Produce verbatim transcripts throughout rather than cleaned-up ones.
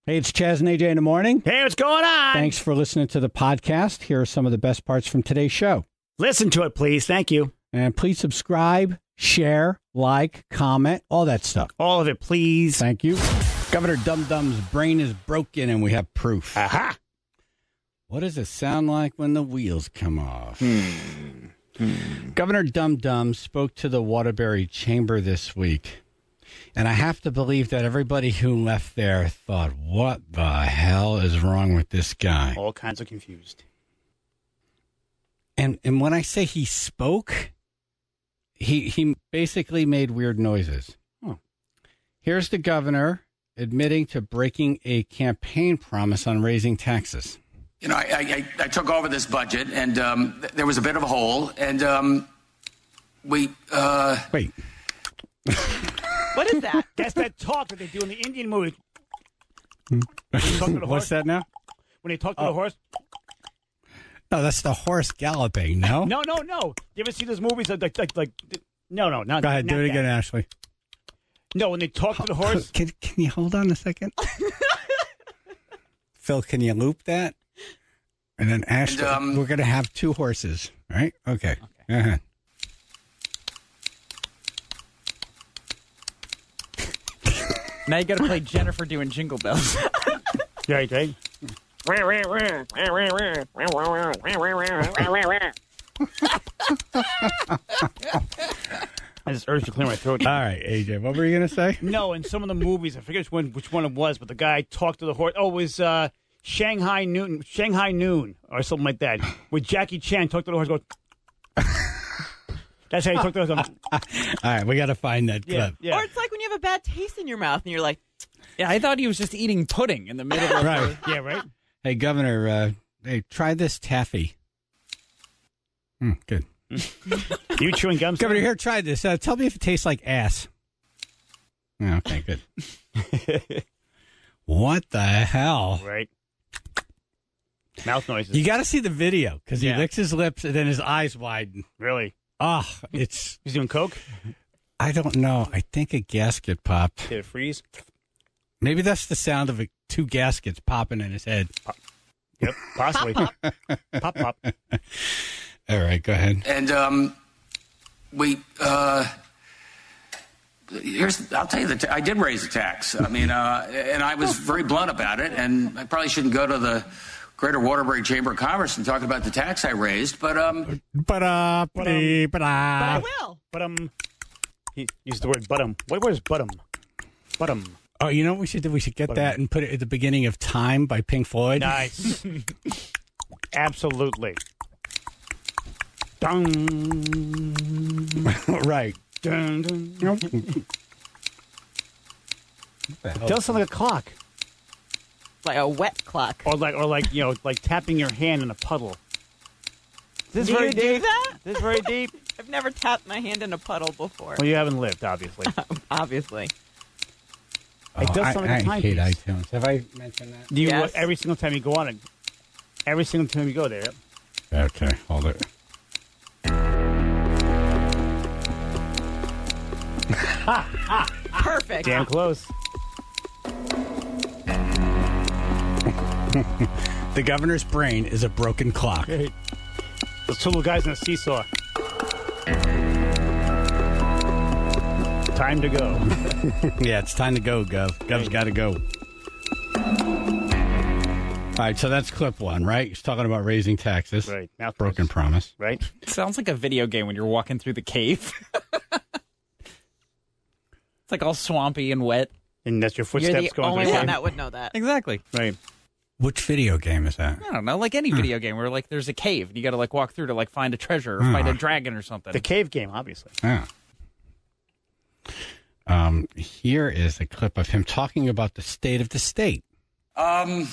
Hey, it's Chaz and A J in the morning. Hey, what's going on? Thanks for listening to the podcast. Here are some of the best parts from today's show. Listen to it, please. Thank you. And please subscribe, share, like, comment, all that stuff. All of it, please. Thank you. Governor Dum Dum's brain is broken, and we have proof. Aha. What does it sound like when the wheels come off? Hmm. Hmm. Governor Dum Dum spoke to the Waterbury Chamber this week. And I have to believe that everybody who left there thought, what the hell is wrong with this guy? All kinds of confused. And and when I say he spoke, he he basically made weird noises. Oh. Here's the governor admitting to breaking a campaign promise on raising taxes. You know, I, I, I took over this budget, and um, th- there was a bit of a hole, and um, we... Uh... Wait. What is that? That's that talk that they do in the Indian movies. What's horse? that now? When they talk to oh. the horse? No, that's the horse galloping, no? No, no, no. You ever see those movies like, like, like, like no, no, not Go ahead, not do it that. again, Ashley. No, when they talk to the horse. Can, can you hold on a second? Phil, can you loop that? And then Ashley, And, um, we're going to have two horses, right? Okay. okay. Uh-huh. Now you got to play Jennifer doing Jingle Bells. Right, right. I just urged to clear my throat. All right, A J, what were you going to say? No, in some of the movies, I forget which one, which one it was, but the guy talked to the horse. Oh, it was uh, Shanghai Noon, Shanghai Noon, or something like that. With Jackie Chan, talked to the horse, goes. That's how he talked to the horse. All right, we got to find that Yeah, clip. yeah. Or it's like when you have a bad taste in your mouth and you're like, Yeah, I thought he was just eating pudding in the middle of Right. Yeah, right. Hey, Governor, uh, hey, try this taffy. Mm, good. You chewing gum? Governor, here, try this. Uh, tell me if it tastes like ass. Oh, okay, good. What the hell? Right. Mouth noises. You got to see the video because he Yeah. licks his lips and then his eyes widen. Really? Oh, it's, He's doing coke? I don't know. I think a gasket popped. Did it freeze? Maybe that's the sound of a, two gaskets popping in his head. Yep, possibly. Pop, pop. pop. All right, go ahead. And um, we... Uh, here's... I'll tell you, the ta- I did raise the tax. I mean, uh, and I was very blunt about it, and I probably shouldn't go to the Greater Waterbury Chamber of Commerce and talk about the tax I raised, but... um. Ba-da, ba-dee, but ba-da. I will. But um, he used the word bottom. What word is bottom? Bottom. Oh, you know what we should do? We should get Ba-dum. that and put it at the beginning of Time by Pink Floyd. Nice. Absolutely. Dun. Right. Dun, dun. Nope. It does sound like a clock, Like a wet clock. or like, or like you know, like tapping your hand in a puddle. This is Do very you do deep. that? This is very deep. I've never tapped my hand in a puddle before. Well, you haven't lived, obviously. Obviously. It does I, sound like a I hate timepiece. iTunes. Have I mentioned that? Do you Yes. every single time you go on it? Every single time you go there. Yep. Okay, hold it. Perfect. Damn close. The governor's brain is a broken clock. Great. Those two little guys in a seesaw. Time to go. Yeah, it's time to go, Gov. Gov's got to go. All right, so that's clip one, right? He's talking about raising taxes. Right. Mouth Broken noise. promise. Right. It sounds like a video game when you're walking through the cave. It's like all swampy and wet. And that's your You're footsteps the going only through the Yeah, one cave. Matt would know that. Exactly. Right. Which video game is that? I don't know, like any video game where like there's a cave and you got to like walk through to like find a treasure or fight a dragon or something. The cave game, obviously. Yeah. Um, here is a clip of him talking about the state of the state. Um...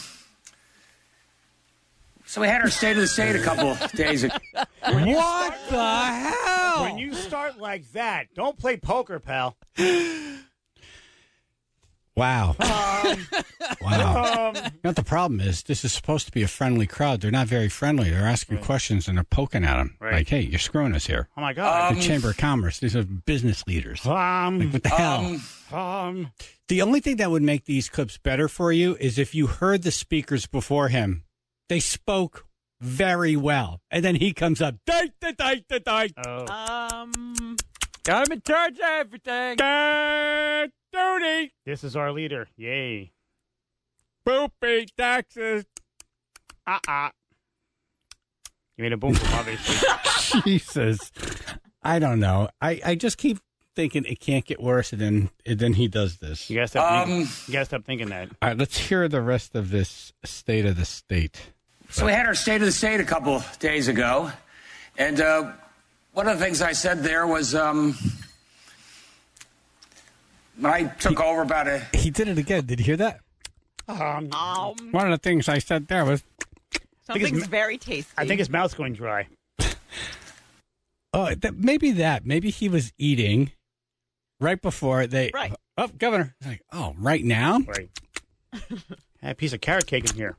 So we had our State of the State a couple days ago. What the hell? When you start like that, don't play poker, pal. Wow. Um, Wow. um, You know what the problem is? This is supposed to be a friendly crowd. They're not very friendly. They're asking Right. questions and they're poking at them. Right. Like, hey, you're screwing us here. oh my God. The Chamber of Commerce. These are business leaders. Um, Like, what the hell? Um, um, The only thing that would make these clips better for you is if you heard the speakers before him. They spoke very well. And then he comes up. "Date, date, date, date, date. oh. Um, I'm in charge of everything. Date, duty, This is our leader. Yay. poopy, taxes." Uh-uh. You made a boom boom, obviously. Jesus. I don't know. I, I just keep thinking it can't get worse, and then and then he does this. You gotta stop. Um, thinking, you gotta stop thinking that. All right, let's hear the rest of this State of the State. So we had our State of the State a couple days ago, and uh, one of the things I said there was um, when I took over about a He did it again. Did you hear that? Um, um, One of the things I said there was, something's ma- very tasty. I think his mouth's going dry. oh, that, maybe that. Maybe he was eating right before they. Right. Oh, Governor. It's like, oh, right now? Right. Had a piece of carrot cake in here.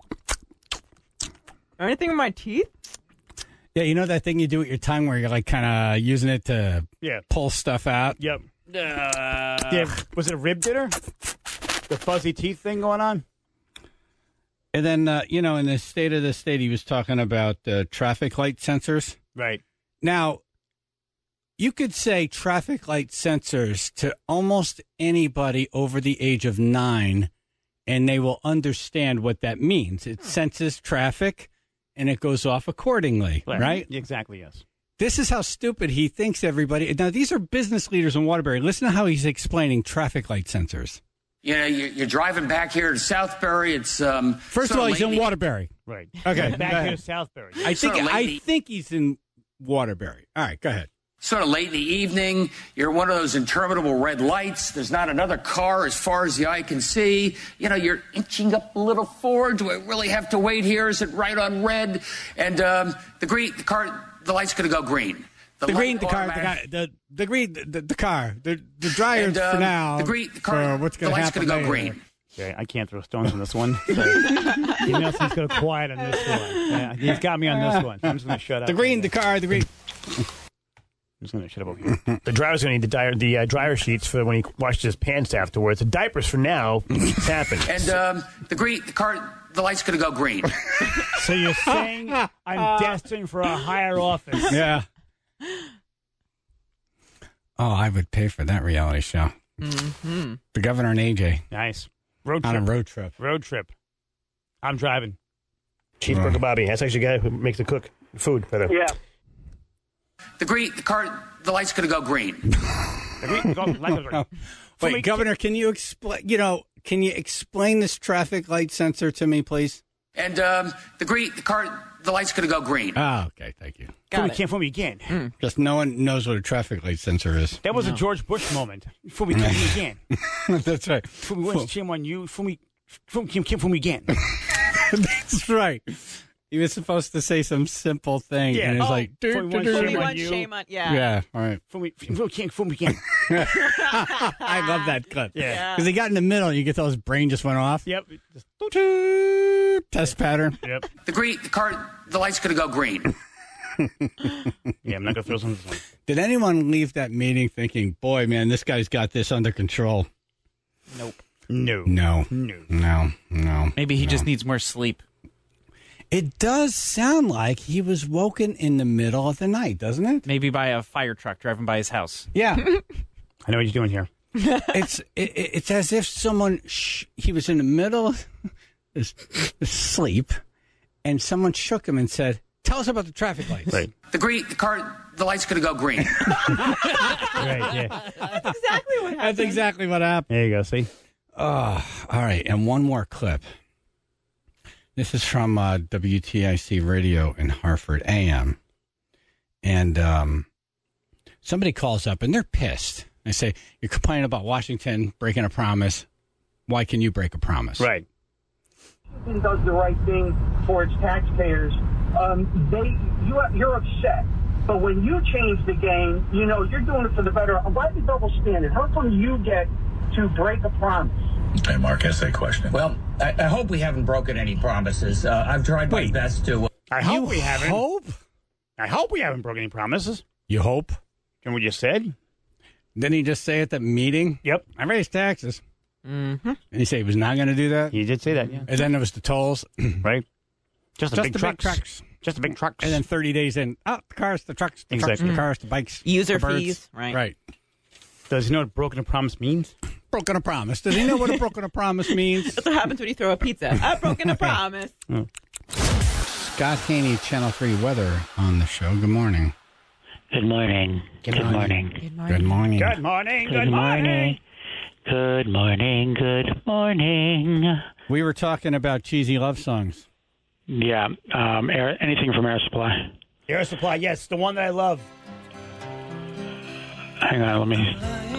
Anything with my teeth? Yeah, you know that thing you do with your tongue where you're like kind of using it to Yeah. pull stuff out? Yep. Uh, Yeah. Was it a rib dinner? The fuzzy teeth thing going on? And then, uh, you know, in the State of the State, he was talking about uh, traffic light sensors. Right. Now, you could say traffic light sensors to almost anybody over the age of nine, and they will understand what that means. It senses traffic, and it goes off accordingly, right? Exactly, yes. This is how stupid he thinks everybody. Now, these are business leaders in Waterbury. Listen to how he's explaining traffic light sensors. you know, you're, you're driving back here to Southbury. It's um, First of sort all, he's late in Waterbury. Right. Okay, go Back ahead. here to Southbury. I think Sort of I late. think he's in Waterbury. All right, go ahead. Sort of late in the evening. You're one of those interminable red lights. There's not another car as far as the eye can see. You know, you're inching up a little forward. Do I really have to wait here? Is it right on red? And um, the green, the car, the light's going to go green. The light green, the car, the, automatic- guy, the the green, the, the car, the the dryer and, for um, now. The green, the car, for what's the going to light's happen going to go later. green. Okay, I can't throw stones on this one. So, Nelson's going to quiet on this one. Yeah, he's got me on this one. I'm just going to shut up. The green, the car, the green. I'm just going to shut up over here. The driver's going to need the, dryer, the uh, dryer sheets for when he washes his pants afterwards. The diapers for now. It's happened. And um, the green, the car, the light's going to go green. So you're saying I'm destined for a higher office? Yeah. Oh, I would pay for that reality show. Mm-hmm. The Governor and A J Nice. Road on trip. a road trip. Road trip. I'm driving. Cheeseburger Right. Bobby. That's actually the guy who makes the cook food. For the, Yeah. The green, the car, the light's going to go green. The green- go- like a- Oh. For me- Wait, Governor, can you explain? You know, can you explain this traffic light sensor to me, please? And um, the green, the car, the light's going to go green. Oh, okay, thank you. Fool Got me it. can't fool me again. Just no one knows what a traffic light sensor is. That was a George Bush moment. Fool me can't fool me again. That's right. Fool me once, shame on you. Fool me, fool me can't, can't fool me again. That's right. He was supposed to say some simple thing, Yeah. and it's Oh, like, for "Dur, one dur, dur, shame dur." on One you. shame on, yeah. Yeah, all right. Fool me, fool me can't fool me again. I love that clip. Yeah. Yeah. Because he got in the middle, you get those brain just went off. Yep. Just- Test pattern. Yep. The green, the car, the light's going to go green. Yeah, I'm not gonna throw some. Did anyone leave that meeting thinking, boy, man, this guy's got this under control? Nope. No. No. No. No. No. Maybe he no. just needs more sleep. It does sound like he was woken in the middle of the night, doesn't it? Maybe by a fire truck driving by his house. Yeah. I know what you're doing here. it's it, it's as if someone, sh- he was in the middle of his, his sleep, and someone shook him and said, tell us about the traffic lights. Right. The green, the car, the light's going to go green. Right. Yeah. Exactly what happened. That's exactly what happened. There you go. See. Oh, all right. And one more clip. This is from uh, W T I C Radio in Hartford A M. And um, somebody calls up and they're pissed. They say, you're complaining about Washington breaking a promise. Why can you break a promise? Right. Washington does the right thing for its taxpayers. Um, they, you, you're upset. But when you change the game, you know, you're doing it for the better. Why the double standard? How come you get to break a promise? Hey, Mark, ask that question. Well, I, I hope we haven't broken any promises. Uh, I've tried my Wait. best to. I hope You we haven't. Hope? I hope we haven't broken any promises. You hope? And we just said? Didn't he just say at the meeting? Yep. I raised taxes. Mm-hmm. And he said he was not going to do that? He did say that, yeah. And then there was the tolls. Right? Just the Just big the trucks. big trucks. Just the big trucks. And then thirty days in, oh, the cars, the trucks, the Exactly. trucks, the cars, the bikes. User the birds. fees, right. Right. Does he know what broken a promise means? Broken a promise. Does he know what a broken a promise means? That's what happens when you throw a pizza. I've broken a promise. Scott Haney, Channel three Weather on the show. Good morning. Good morning. Good, morning. morning. Good Good morning. Good morning. Good morning. Good morning. Good morning. We were talking about cheesy love songs. Yeah, um, air, anything from Air Supply. Air Supply, yes, the one that I love. Hang on, let me.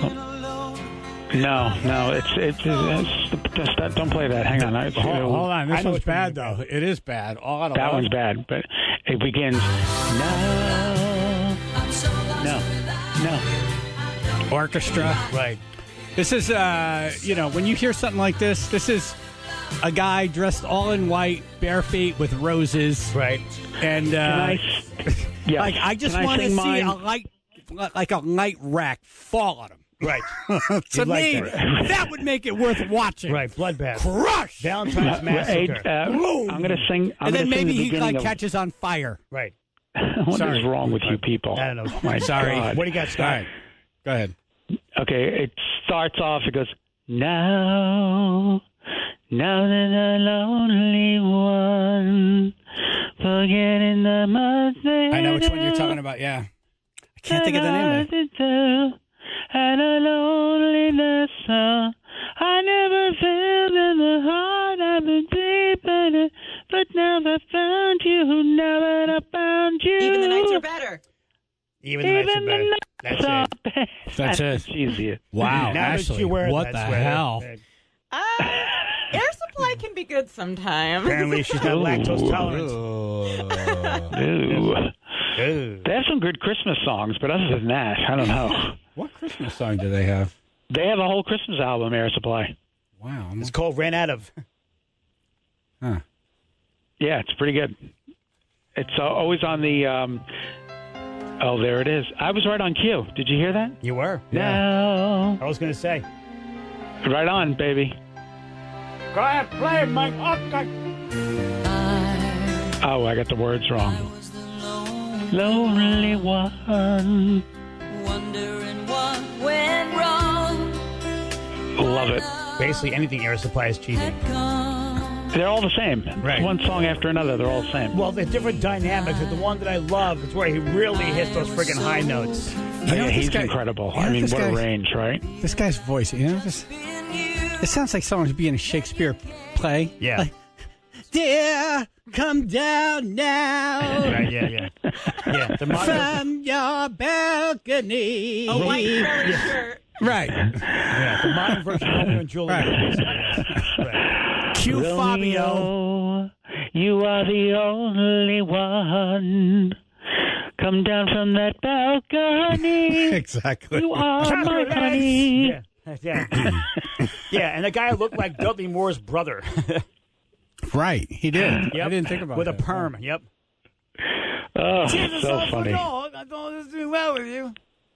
No, no, it's it's, it's just that. Don't play that. Hang on. I, Hold, hold on. This I know one's which one bad, you mean. though. It is bad. All out of That love. one's bad, but it begins. No, no, no. Orchestra. Right. This is, uh, you know, when you hear something like this, this is a guy dressed all in white, bare feet with roses. Right. And, uh, Can I? Yeah. like, I just Can I want to sing see mine? a light, like a light rack fall on him. Right. to You'd like me, that. that would make it worth watching. Right. Bloodbath. Crush. Valentine's Hey, Massacre. uh, Boom. I'm going to sing. I'm and then gonna sing maybe the he beginning like of, catches on fire. Right. What Sorry. is wrong with you people? I don't know. Oh my Sorry. God. What do you got, All Scott? right. Go ahead. Okay, it starts off, it goes, now, now that the lonely one, forgetting the months I know which one you're talking about. Yeah. I can't think of the name of it. it. And a loneliness, uh, I never felt in the heart, I've been deep in it, but never found you, now that I found you. Even the nights are better. Even the nights are Even better. the That's nights it. are That's it. cheesy. Wow. Now that Ashley, you wear what that the sweater. hell? Uh, air supply can be good sometimes. Apparently she's not lactose Ooh. tolerant. Ooh. Ooh. They have some good Christmas songs, but other than that, I don't know. What Christmas song do they have? They have a whole Christmas album, Air Supply. Wow. I'm- It's called Ran Out of. Huh. Yeah, it's pretty good. It's uh, always on the. Um, oh, there it is. I was right on cue. Did you hear that? You were. No. I was going to say. Right on, baby. Go ahead, play, Mike. Okay. Oh, I got the words wrong. Lonely one. Wondering what went wrong. Love it. Basically, anything Air Supply is cheesy. They're all the same. Right. One song after another, they're all the same. Well, they're different dynamics, but the one that I love is where he really hits those friggin' high notes. You know yeah, what this he's guy- incredible. you know I mean, this what a guy's- range, right? This guy's voice, you know, just, it sounds like someone's being a Shakespeare play. Yeah. Like, dear, come down now Right, yeah, yeah. Yeah, the modern, from your balcony. A white frilly shirt. Right. yeah, the modern version of Romeo and Juliet. Right. Right. Cue Fabio. Romeo, you are the only one. Come down from that balcony. Exactly. You are my honey. Yeah, yeah. Yeah, and the guy looked like Dudley Moore's brother. Right, he did. Yep. I didn't think about With that. a perm, yep. Oh, so funny. I thought this doing well with you.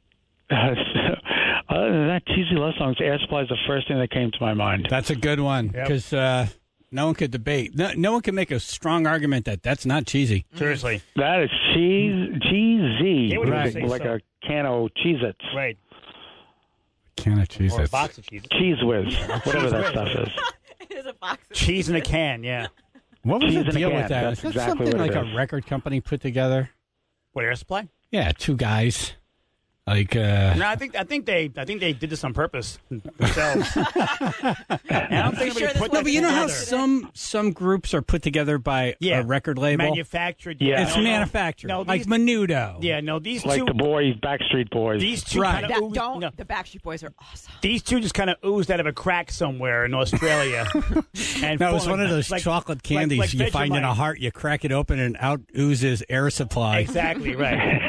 Other than that, cheesy love songs, Air Supply is the first thing that came to my mind. That's a good one Yep. because uh, no one could debate. No, no one can make a strong argument that that's not cheesy. Seriously. That is cheese, cheesy. Yeah, what do you like say like so? a can of Cheez-Its. Right. Can of cheese Or a it? box of cheese. Cheese Whiz, whatever that stuff is. It is a box of Cheese in a can, yeah. What was Cheese the in a deal can. with that? That's Was that exactly something what like it a is. record company put together? What, Air Supply? Yeah, two guys. Like, uh, No, I think I think they I think they did this on purpose themselves. And I don't think sure anybody this put no, that but you know how together. some some groups are put together by Yeah. a record label? Manufactured. Yeah. It's no, no. manufactured, No, like these- Menudo. Yeah, no, these Like two the boys, Backstreet Boys. these two Right. kind of That, oozed, don't. no, The Backstreet Boys are awesome. these two just kind of oozed out of a crack somewhere in Australia. And No, it's formed one of those like- chocolate like- candies like you find in a Vegemite. heart. You crack it open and out oozes Air Supply. Exactly right.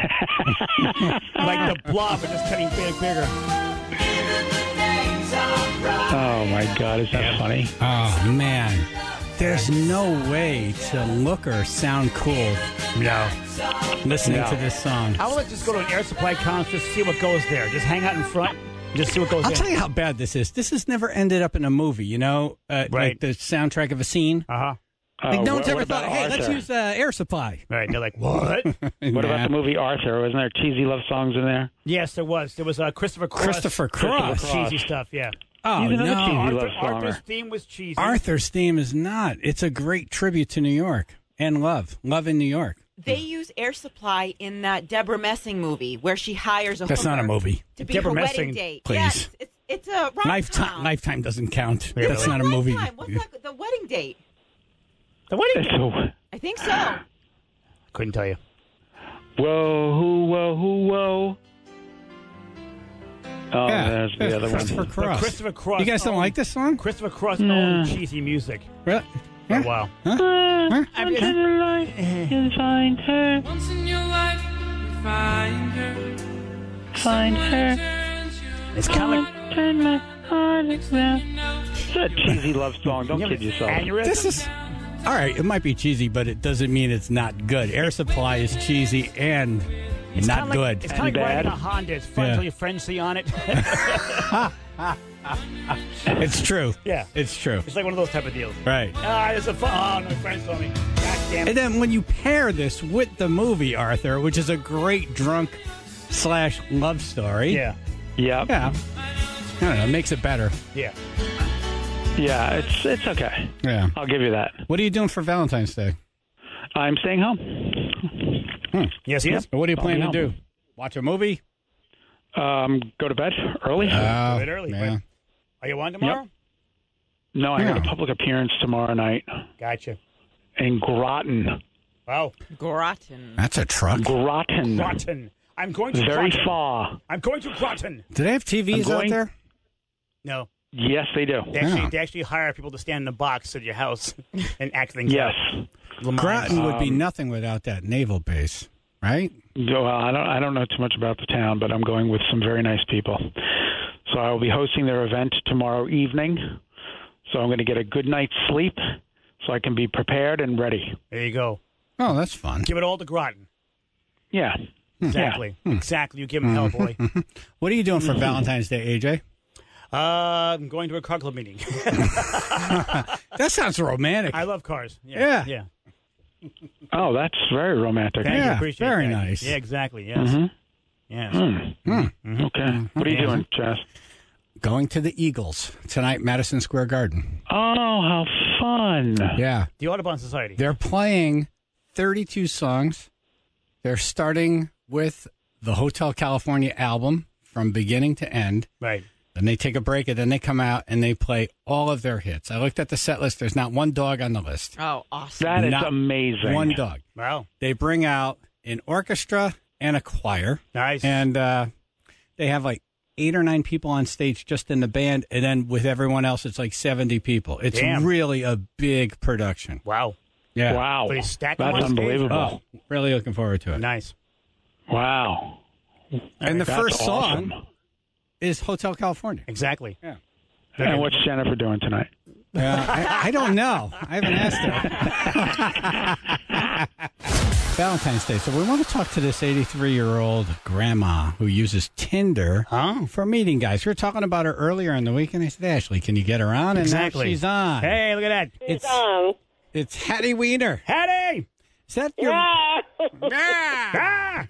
Like the blob, but just getting big, bigger. Oh Oh, my God. Is that funny? Oh, man. There's no way to look or sound cool No. listening No. to this song. I would just go to an Air Supply concert, see what goes there. Just hang out in front, just see what goes I'll there. tell you how bad this is. This has never ended up in a movie, you know, uh, Right. like the soundtrack of a scene. Uh-huh. Like, Uh, no one's what- ever what thought, about hey, let's Arthur? use uh, Air Supply. Right. They're like, what? What about the movie Arthur? Wasn't there cheesy love songs in there? Yes, there was. There was uh, Christopher Cross. Christopher Cross. Christopher Cross. Cheesy stuff, yeah. Oh, He's another no. cheesy Arthur, love songer. Arthur's theme was cheesy. Arthur's theme is not. It's a great tribute to New York and love. Love in New York. They use Air Supply in that Deborah Messing movie where she hires a That's not a hooker movie. to be Deborah her Messing, wedding date. please. Yes, it's, it's a rom-com. Lifetime Lifetime doesn't count. Yeah, That's really. not a movie. Lifetime. What's that? The wedding date? The wedding It's date. a, I think so. Couldn't tell you. whoa, who, whoa, who, whoa. Oh, Yeah, there's the other Christopher one. But Cross. Christopher Cross. You guys don't owned- like this song? Christopher Cross owned cheesy music Really? for a while. Huh? Uh, I mean- onto the light and find her, Once in your life, you find her. find her. It's kind of like Turn my heart around. It's a cheesy love song. Don't kid yourself. aneurysm. This is all right. It might be cheesy, but it doesn't mean it's not good. Air Supply is cheesy and It's not kinda like, good. It's kind of And like riding bad. a Honda. It's fun Yeah. until your friends see on it. It's true. Yeah. It's true. It's like one of those type of deals. Right. Ah, it's a fun. Oh, my friends saw me. God damn it. And then when you pair this with the movie Arthur, which is a great drunk slash love story, Yeah. Yep. yeah, I don't know, it makes it better. Yeah. Yeah, it's it's okay. Yeah. I'll give you that. What are you doing for Valentine's Day? I'm staying home. Yes, he is. What do you I'll plan be to home. do? Watch a movie? Um, go to bed early. Oh, bit early, yeah. but- Are you on tomorrow? no, I got yeah. a public appearance tomorrow night Gotcha. in Groton. Wow. Groton. That's a truck. Groton. Groton. I'm going to Very Groton. far. I'm going to Groton. Do they have T Vs I'm out going- there? No. Yes, they do. They actually, Yeah. they actually hire people to stand in the box at your house and act things Yes. out. Lamont. Groton would be Um, nothing without that naval base, right? Well, I don't. I don't know too much about the town, but I'm going with some very nice people. So I will be hosting their event tomorrow evening. So I'm going to get a good night's sleep, so I can be prepared and ready. There you go. Oh, that's fun. Give it all to Groton. Yeah. Exactly. Exactly. You give him hell, boy. What are you doing for Valentine's Day, A J? Uh, I'm going to a car club meeting. That sounds romantic. I love cars. Yeah. Yeah. Yeah. Oh, that's very romantic. Thank you. Yeah, Appreciate very that. nice. Yeah, exactly. Yes. Mm-hmm. Yes. Hmm. Okay. What are you doing, Jess? Going to the Eagles tonight, Madison Square Garden. Oh, how fun! Yeah. The Audubon Society. They're playing thirty-two songs. They're starting with the Hotel California album from beginning to end. Right. Then they take a break, and then they come out and they play all of their hits. I looked at the set list. There's not one dog on the list. Oh, awesome. That is Not amazing. One dog. Wow. They bring out an orchestra and a choir. Nice. And uh, they have like eight or nine people on stage just in the band. And then with everyone else, it's like seventy people. It's Damn. really a big production. Wow. Yeah. Wow. So you stack them That's on stage? unbelievable. Oh, really looking forward to it. Nice. Wow. And the That's first awesome. song is Hotel California. Exactly. Yeah. And what's Jennifer doing tonight? Uh, I, I don't know. I haven't asked her. Valentine's Day. So we want to talk to this eighty-three-year-old grandma who uses Tinder Huh? for meeting guys. We were talking about her earlier in the week, and I said, Ashley, can you get her on? And Exactly. now she's on. Hey, look at that. It's, it's Hattie Weiner. Hattie! Is that your... Ah!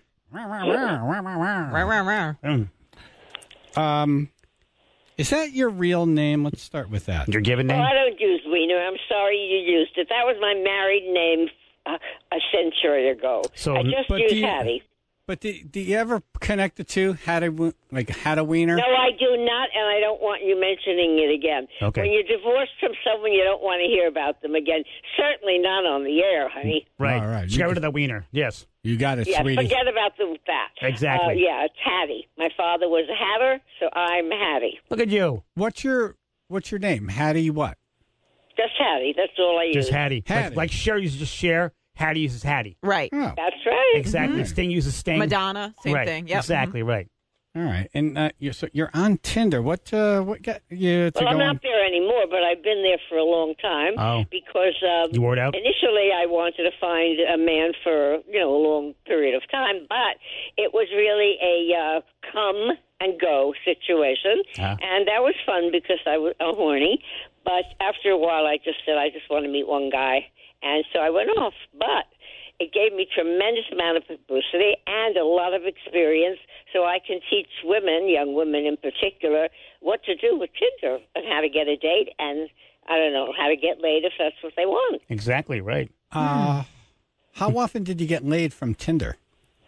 Mm. Um, is that your real name? Let's start with that. Your given Oh, name? I don't use Wiener. I'm sorry you used it. That was my married name uh, a century ago. So- I just But use do you- Hattie. But do, do you ever connect the two? Hattie, We- like Hattie Weiner? No, I do not, and I don't want you mentioning it again. Okay. When you're divorced from someone, you don't want to hear about them again. Certainly not on the air, honey. Right. All right. She You got rid can- of the wiener. Yes. You got it, Yeah, sweetie. forget about the, that. Exactly. Uh, yeah, it's Hattie. My father was a hatter, so I'm Hattie. Look at you. What's your What's your name? Hattie what? Just Hattie. That's all I use. Just Hattie. Hattie. Like, like Cher uses just Cher, Hattie uses Hattie. Right. Oh, That's right. Exactly. Sting uses Sting. Madonna, same right. thing. Yep. Exactly, right. All right, and uh, you're so you're on Tinder. What uh, what got you to Well, go I'm on? not there anymore, but I've been there for a long time. Oh. Because um, You wore it out? initially I wanted to find a man for you know a long period of time, but it was really a uh, come and go situation, Ah. and that was fun because I was uh, horny. But after a while, I just said I just want to meet one guy, and so I went off. But it gave me tremendous amount of publicity and a lot of experience, so I can teach women, young women in particular, what to do with Tinder and how to get a date and, I don't know, how to get laid if that's what they want. Exactly right. Uh, how often did you get laid from Tinder?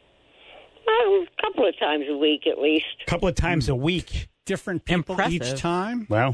Well, a couple of times a week at least. A couple of times a week. Different people Impressive. each time? Well,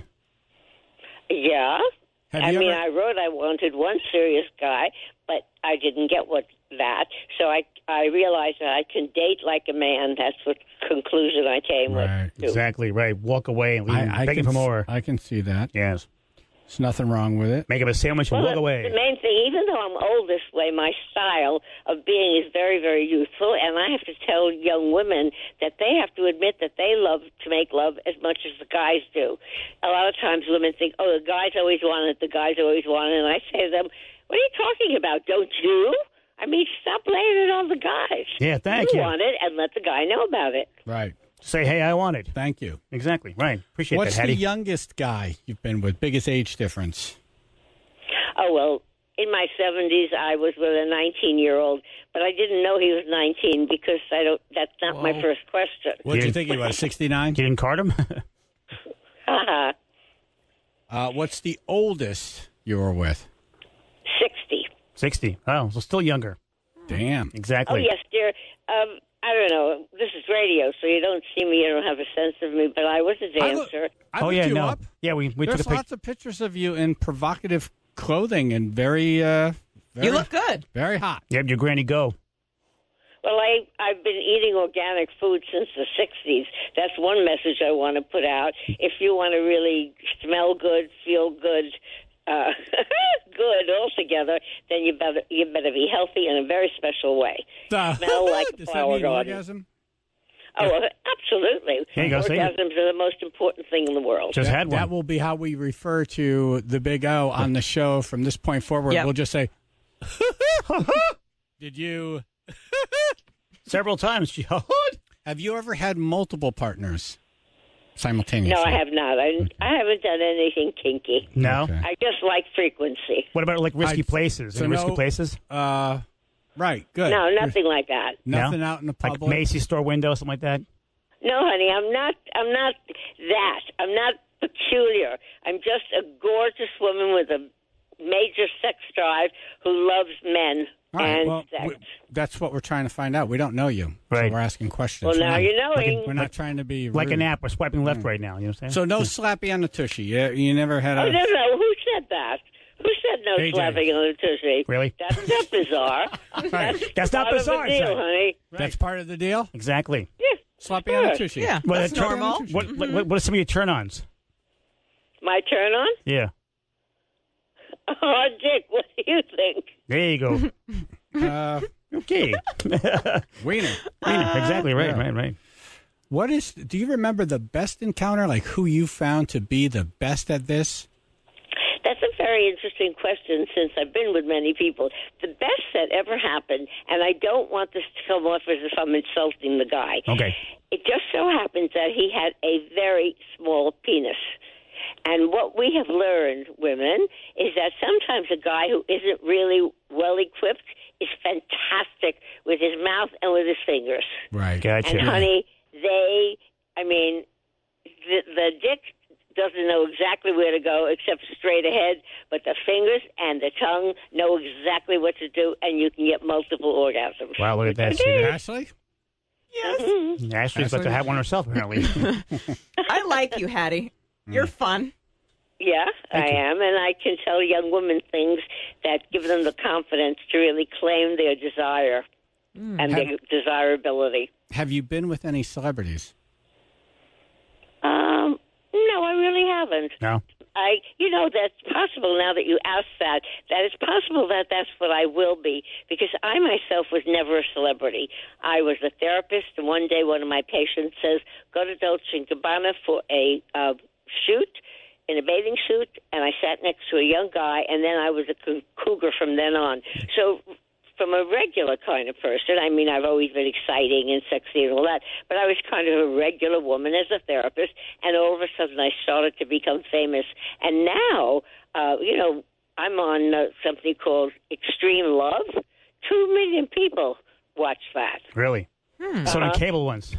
Yeah. Have I you mean, ever- I wrote I wanted one serious guy, but I didn't get what that. So I I realized that I can date like a man. That's what conclusion I came Right. with. exactly right. Walk away and leave him begging can for s- more. I can see that. Yes. There's nothing wrong with it. Make him a sandwich and Well, walk away. the main thing, even though I'm old this way, my style of being is very, very youthful, and I have to tell young women that they have to admit that they love to make love as much as the guys do. A lot of times women think, oh, the guys always want it, the guys always want it, and I say to them, what are you talking about? Don't you? I mean, stop laying it on the guys. Yeah, thank you. want it, and let the guy know about it. Right. Say, hey, I want it. Thank you. Exactly right. Appreciate What's that, the Hattie. youngest guy you've been with? Biggest age difference? Oh, well, in my seventies, I was with a nineteen-year-old, but I didn't know he was nineteen because I don't. That's not my first question. What did you think he was? sixty-nine? You didn't card him? Haha, Uh, what's the oldest you were with? sixty. sixty. Oh, so still younger. Damn. Oh, Exactly. yes, dear. Um, I don't know. This is radio, so you don't see me. You don't have a sense of me, but I was a I look- dancer. I Oh, looked yeah, you no. up. Yeah, we, we There's took a pic. lots of pictures of you in provocative clothing and very, uh, very You look good. very hot. Yep, your granny go. Well, I, I've been eating organic food since the sixties. That's one message I want to put out. If you want to really smell good, feel good, uh, good altogether, then you better you better be healthy in a very special way. Uh, Smell like a Does that flower mean garden. orgasm? Oh, well, absolutely. There you go, see? Orgasms are the most important thing in the world. Just that, had one. that will be how we refer to the Big O on the show from this point forward. Yep. We'll just say, "Did you Several times. She have you ever had multiple partners simultaneously?" No, I have not. I, I haven't done anything kinky. No. Okay. I just like frequency. What about like risky I- places? so Any risky no- places? Uh, right. Good. No, nothing like that. Nothing No? out in the Like public. Macy's store window, something like that? No, honey, I'm not. I'm not that. I'm not peculiar. I'm just a gorgeous woman with a major sex drive who loves men All right. and Well, sex. we, that's what we're trying to find out. We don't know you, Right. so we're asking questions. Well, We're now not- you're knowing. We're not trying to be Like rude. an app. We're swiping left right now. You know what I'm saying? So no slappy on the tushy. You, you never had a. Oh, no, no. Who said that? Who said no A J. slapping on the tushy? Really? That's not bizarre. Right. That's not part bizarre, of the deal, son. honey. That's part of the deal. Exactly. Yeah. Slappy on the Sure. tushy. Yeah, Well, that's that turn- normal. What, what, what are some of your turn-ons? My turn on? Yeah. Oh, Dick, what do you think? There you go. Uh, Okay. wiener. exactly right, yeah. right, right. What is? Do you remember the best encounter? Like who you found to be the best at this? That's a very interesting question since I've been with many people. The best that ever happened, and I don't want this to come off as if I'm insulting the guy. Okay. It just so happens that he had a very small penis. And what we have learned, women, is that sometimes a guy who isn't really well equipped is fantastic with his mouth and with his fingers. Right. Gotcha. And honey, they, I mean, the, the dick doesn't know exactly where to go except straight ahead, but the fingers and the tongue know exactly what to do, and you can get multiple orgasms. Wow, look at that. See that? Ashley? Mhm. Ashley's about to have one herself, apparently. I like you, Hattie. You're fun. Yeah, I am, and I can tell young women things that give them the confidence to really claim their desire and their desirability. Have you been with any celebrities? Um, no, I really haven't. No. I, you know, that's possible now that you asked that, that it's possible that that's what I will be, because I myself was never a celebrity. I was a therapist, and one day one of my patients says, go to Dolce and Gabbana for a uh, shoot, in a bathing suit, and I sat next to a young guy, and then I was a cougar from then on. So from a regular kind of person, I mean, I've always been exciting and sexy and all that, but I was kind of a regular woman as a therapist, and all of a sudden I started to become famous. And now, uh, you know, I'm on uh, something called Extreme Love. Two million people watch that. Really? Hmm. So Uh-huh. on cable ones.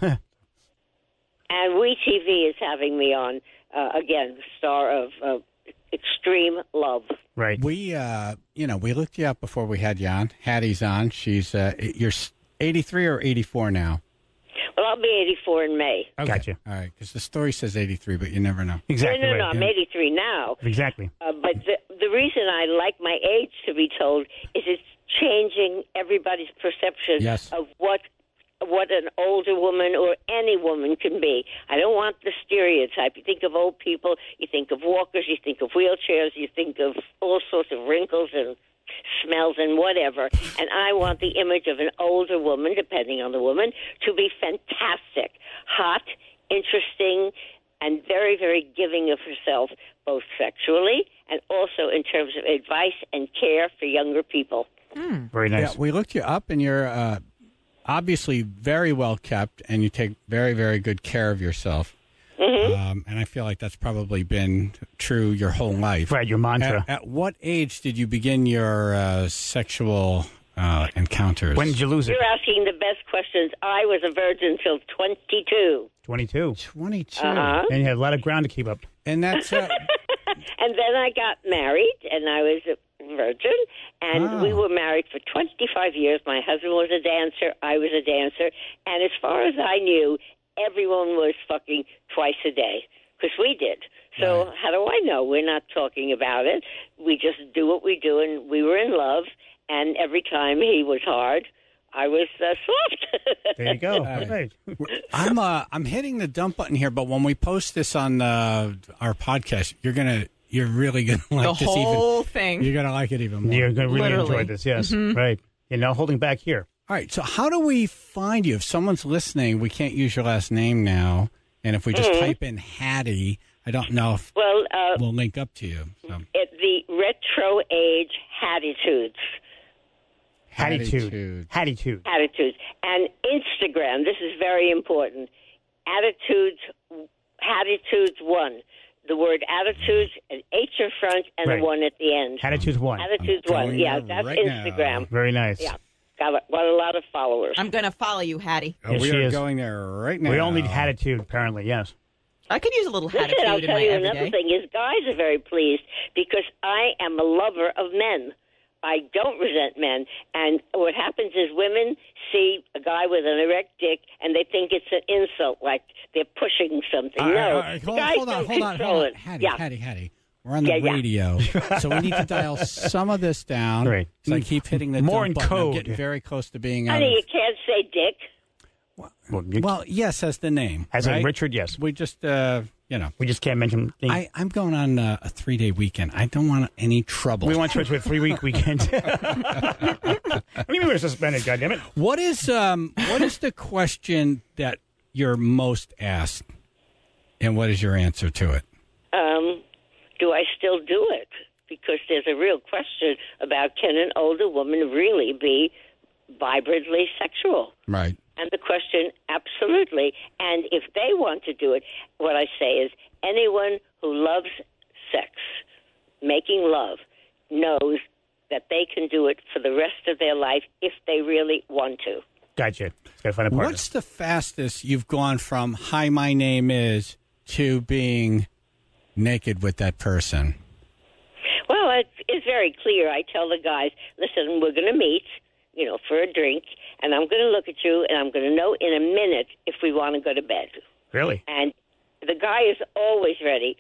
And WeTV is having me on, uh, again, star of uh, Extreme Love. Right. We, uh, you know, we looked you up before we had you on. Hattie's on. She's, uh, you're eighty-three or eighty-four now? Well, I'll be eighty-four in May. Okay. Gotcha. All right, because the story says eighty-three, but you never know. Exactly no, no, right. no, I'm yeah. eighty-three now. Exactly. Uh, but the, the reason I like my age to be told is it's changing everybody's perception Yes. of what what an older woman or any woman can be. I don't want the stereotype. You think of old people, you think of walkers, you think of wheelchairs, you think of all sorts of wrinkles and smells and whatever. And I want the image of an older woman, depending on the woman, to be fantastic, hot, interesting, and very, very giving of herself, both sexually and also in terms of advice and care for younger people. Very nice. Yeah, we looked you up, and you're uh, obviously very well kept, and you take very, very good care of yourself. Mm-hmm. Um, and I feel like that's probably been true your whole life. Right, your mantra. At, at what age did you begin your uh, sexual uh, encounters? When did you lose it? You're asking the best questions. I was a virgin till twenty-two. twenty-two. twenty-two. Uh-huh. And you had a lot of ground to keep up. And that's uh, And then I got married, and I was a virgin, and Oh. we were married for twenty-five years. My husband was a dancer, I was a dancer, and as far as I knew, everyone was fucking twice a day, because we did. So Right. how do I know? We're not talking about it. We just do what we do, and we were in love, and every time he was hard, I was uh, soft. There you go. right. Right. I'm uh, I'm hitting the dump button here, but when we post this on uh, our podcast, you're gonna you're really gonna like The this whole even. thing. You're gonna like it even more. You're going to really Literally. enjoy this, yes. Right. You're not holding back here. All right. So how do we find you? If someone's listening, we can't use your last name now, and if we just Mm-hmm. type in Hattie, I don't know if Well, uh, we'll link up to you. So. at the retro age attitudes. Attitude. Attitude. Attitudes. And Instagram, this is very important. Attitudes, attitudes one. The word attitudes, an H in front and Right. a one at the end. Attitude's one. Attitudes I'm one. going Yeah, there that's right now. Instagram. Very nice. Yeah. Got a, got a lot of followers. I'm going to follow you, Hattie. Oh, Yes, we she are is. going there right now. We all need attitude, apparently, yes. I could use a little Listen, attitude I'll in tell my you another everyday. thing is guys are very pleased because I am a lover of men. I don't resent men. And what happens is women see a guy with an erect dick and they think it's an insult, like they're pushing something. All right, no, all right, hold, guys hold on, don't hold on, control hold on. it. Hattie, yeah. Hattie, Hattie. We're on the Yeah, yeah. radio, so we need to dial some of this down. Right. So I keep hitting the More dump in button. I'm code. getting very close to being out Honey, of... you can't say dick. Well, you- Well, yes, as the name. as right? in Richard, yes. We just, uh, you know, We just can't mention things. I, I'm going on uh, a three-day weekend. I don't want any trouble. we want to to a three-week weekend. What do you mean we're suspended, goddammit? What is um what is the question that you're most asked, and what is your answer to it? Um, do I still do it? Because there's a real question about can an older woman really be vibrantly sexual? Right. And the question, absolutely. And if they want to do it, what I say is anyone who loves sex, making love, knows that they can do it for the rest of their life if they really want to. Gotcha. Got to find a partner. What's the fastest you've gone from "Hi, my name is" to being naked with that person? Well, it's, it's very clear. I tell the guys, listen, we're going to meet, you know, for a drink, and I'm going to look at you, and I'm going to know in a minute if we want to go to bed. Really? And the guy is always ready.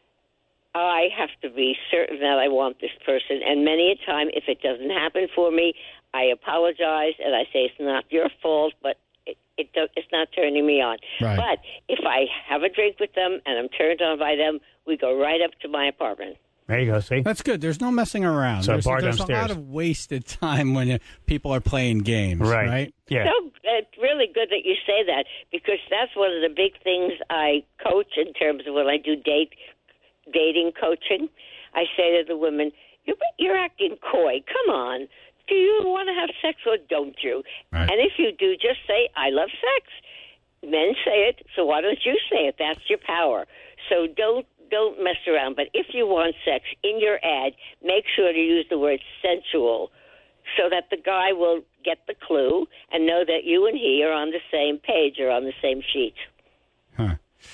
I have to be certain that I want this person, and many a time, if it doesn't happen for me, I apologize, and I say it's not your fault, but it, it do- it's not turning me on. Right. But if I have a drink with them and I'm turned on by them, we go right up to my apartment. There you go. See, That's good. There's no messing around. So a there's bar there's a downstairs. lot of wasted time when uh, people are playing games, Right. right? yeah. So it's really good that you say that, because that's one of the big things I coach in terms of when I do date dating coaching. I say to the women, you're, you're acting coy. Come on. Do you want to have sex or don't you? Right. And if you do, just say, I love sex. Men say it, so why don't you say it? That's your power. So don't don't mess around. But if you want sex in your ad, make sure to use the word sensual, so that the guy will get the clue and know that you and he are on the same page or on the same sheet. Huh.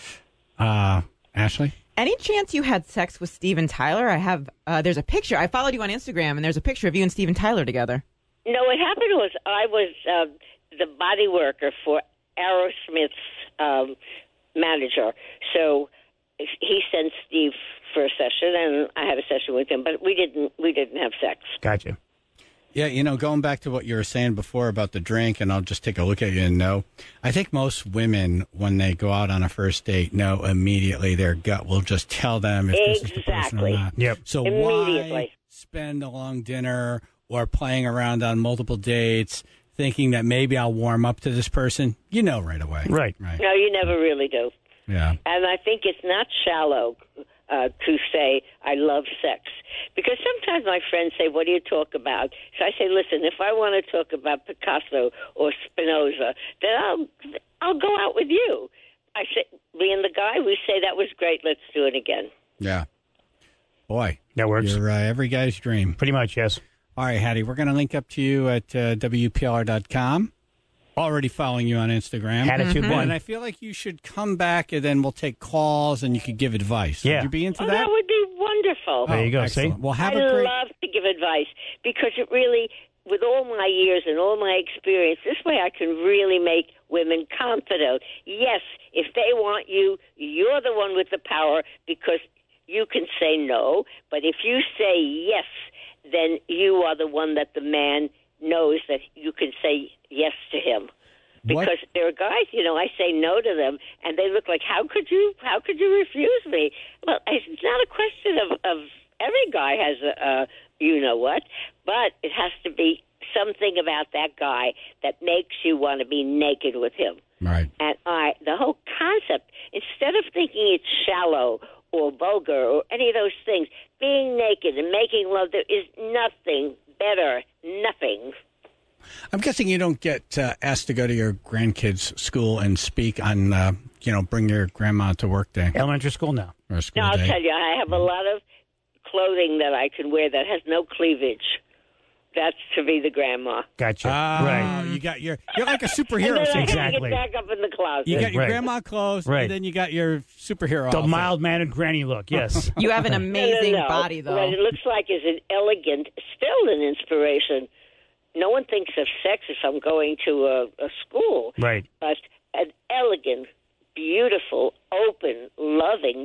Uh, Ashley? Any chance you had sex with Steven Tyler? I have. Uh, there's a picture. I followed you on Instagram, and there's a picture of you and Steven Tyler together. No, what happened was I was uh, the body worker for Aerosmith's um, manager. So he sent Steve for a session, and I had a session with him, but we didn't we didn't have sex. Gotcha. Yeah, you know, going back to what you were saying before about the drink, and I'll just take a look at you and know, I think most women, when they go out on a first date, know immediately their gut will just tell them if this is the person or Exactly. not. Yep. So Immediately. why spend a long dinner or playing around on multiple dates thinking that maybe I'll warm up to this person? You know right away. Right. Right. No, you never really do. Yeah. And I think it's not shallow uh, to say, I love sex. Because sometimes my friends say, what do you talk about? So I say, listen, if I want to talk about Picasso or Spinoza, then I'll, I'll go out with you. I say, me and the guy, we say, that was great, let's do it again. Yeah. Boy. That works. You're uh, every guy's dream. Pretty much, yes. All right, Hattie, we're going to link up to you at uh, W P L R dot com. Already following you on Instagram. Attitude Mm-hmm. one. And I feel like you should come back and then we'll take calls and you could give advice. Yeah. Would you be into Oh, that? that would be wonderful. There you go. Excellent. See? Well, have I a great... love to give advice because it really, with all my years and all my experience, this way I can really make women confident. Yes, if they want you, you're the one with the power because you can say no. But if you say yes, then you are the one that the man knows that you can say yes to him. Because What? there are guys, you know, I say no to them, and they look like, how could you, how could you refuse me? Well, it's not a question of, of every guy has a, a you know what, but it has to be something about that guy that makes you want to be naked with him. Right. And I, the whole concept, instead of thinking it's shallow or vulgar or any of those things, being naked and making love, there is nothing better, nothing. I'm guessing you don't get uh, asked to go to your grandkids' school and speak on, uh, you know, bring your grandma to work day Elementary school now. or school Now, I'll day. tell you, I have a lot of clothing that I can wear that has no cleavage. That's to be the grandma. Gotcha. Oh, right. you got your, you're like a And superhero. then I Sam. Exactly. get back up in the closet. You got your Right. grandma clothes, Right. and then you got your superhero The outfit. mild-mannered granny look, yes. You have an No, no, amazing no. body, though. What it looks like is an elegant, still an inspiration. No one thinks of sex if I'm going to a, a school. Right. But an elegant, beautiful, open, loving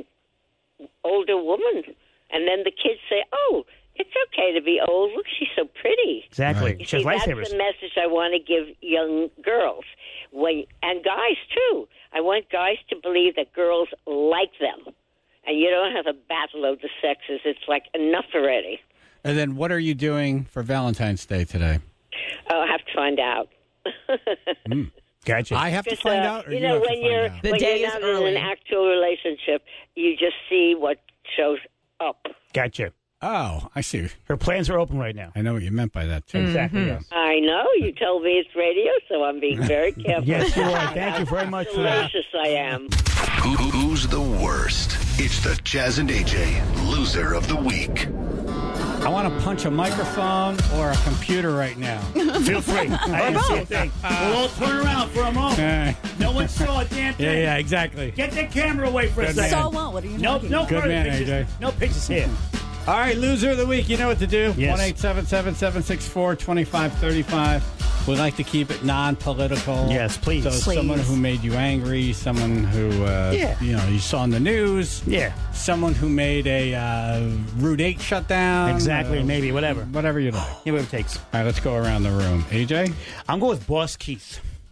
older woman. And then the kids say, oh, it's okay to be old. Look, she's so pretty. Exactly. Right. You She has see, that's lightsabers. the message I want to give young girls. When, and guys, too. I want guys to believe that girls like them. And you don't have a battle of the sexes. It's like enough already. And then what are you doing for Valentine's Day today? Oh, I have to find out. Mm. Gotcha. I have to Because, find uh, out, or you you know, have to when find you're out? The when day you're is not early. in an actual relationship, you just see what shows up. Gotcha. Oh, I see. Her plans are open right now. I know what you meant by that, too. Exactly, yes. I know you told me it's radio, so I'm being very careful. Yes, you are. Thank you very much for that. Delicious I am. Who, who's the worst? It's the Chaz and A J Loser of the Week. I want to punch a microphone or a computer right now. Feel free. I didn't see a thing. We'll all turn around for a moment. Uh, No one saw a damn thing. yeah, yeah, exactly. Get the camera away for a Good second. man. So what? What are you No, talking no about? Good further man, pictures. A J. No pictures here. All right, loser of the week. You know what to do. Yes. one eight seven seven, seven six four, two five three five. We like to keep it non-political. Yes, please. So Please. someone who made you angry, someone who, uh, Yeah. you know, you saw in the news. Yeah. Someone who made a uh, Route eight shutdown. Exactly, uh, maybe, whatever. Whatever you like. Yeah, whatever it takes. All right, let's go around the room. A J? I'm going with Boss Keith.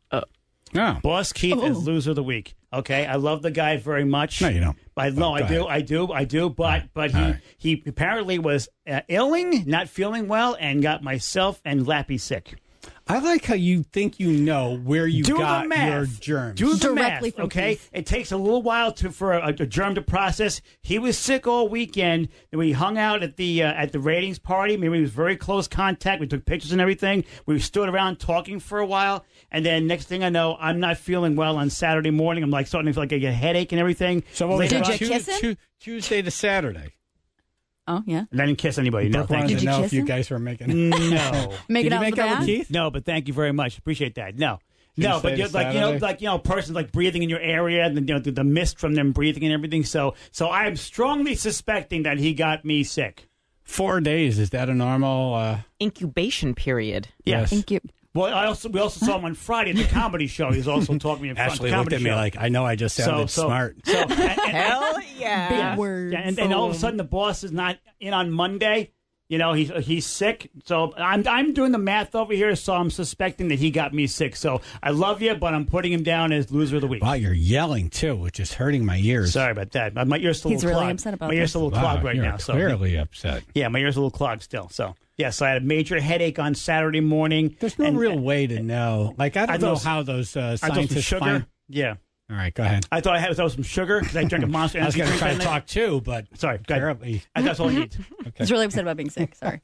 No. Boss Keith Oh. is loser of the week. Okay, I love the guy very much. No, you don't. I no, Oh, I go do, ahead. I do, I do. But right. but he All right. he apparently was uh, illing, not feeling well, and got myself and Lappy sick. I like how you think you know where you Do got the math. your germs. Do the Directly math, from okay? Keith. It takes a little while to for a, a germ to process. He was sick all weekend. And we hung out at the uh, at the ratings party. Maybe it was very close contact. We took pictures and everything. We stood around talking for a while, and then next thing I know, I'm not feeling well on Saturday morning. I'm like starting to feel like I get a headache and everything. So what was Later Did it? you on- kiss him? Tu- Tuesday to Saturday. Oh, yeah. And I didn't kiss anybody. No, Brooke thank wanted you. Did to you know kiss if you him? guys were making. No. Make Did it you out make the out with bath? Keith? No, but thank you very much. Appreciate that. No. No, Tuesday but you're to like you know, Saturday? like you know, a person like breathing in your area, and then, you know, the, the mist from them breathing and everything. So, so I am strongly suspecting that he got me sick. Four days. Is that a normal? Uh, Incubation period. Yes. Thank you. Well, I also we also saw him on Friday at the comedy show. He was also talking to me in front of Ashley the looked comedy at me show. like, I know I just sounded so, so, smart. So, and, and, Hell yeah. Big words. yeah, and, and all of a sudden the boss is not in on Monday. You know, he's he's sick. So I'm I'm doing the math over here. So I'm suspecting that he got me sick. So I love you, but I'm putting him down as loser of the week. Wow, you're yelling too, which is hurting my ears. Sorry about that. My, my ear's still a He's little really clogged. upset about My ear's this. still a little Wow, clogged right you're now. So clearly upset. yeah, my ear's a little clogged still. So yeah, so I had a major headache on Saturday morning. There's no and- real way to know. Like, I don't I know thought- how those uh, I thought some scientists sugar. find. Yeah. All right, go ahead. I thought I had thought it was some sugar because I drank a Monster I was Energy going to drink try that to night. talk too, but Sorry, go ahead. apparently. I- That's all I need. He's really upset about being sick. Sorry.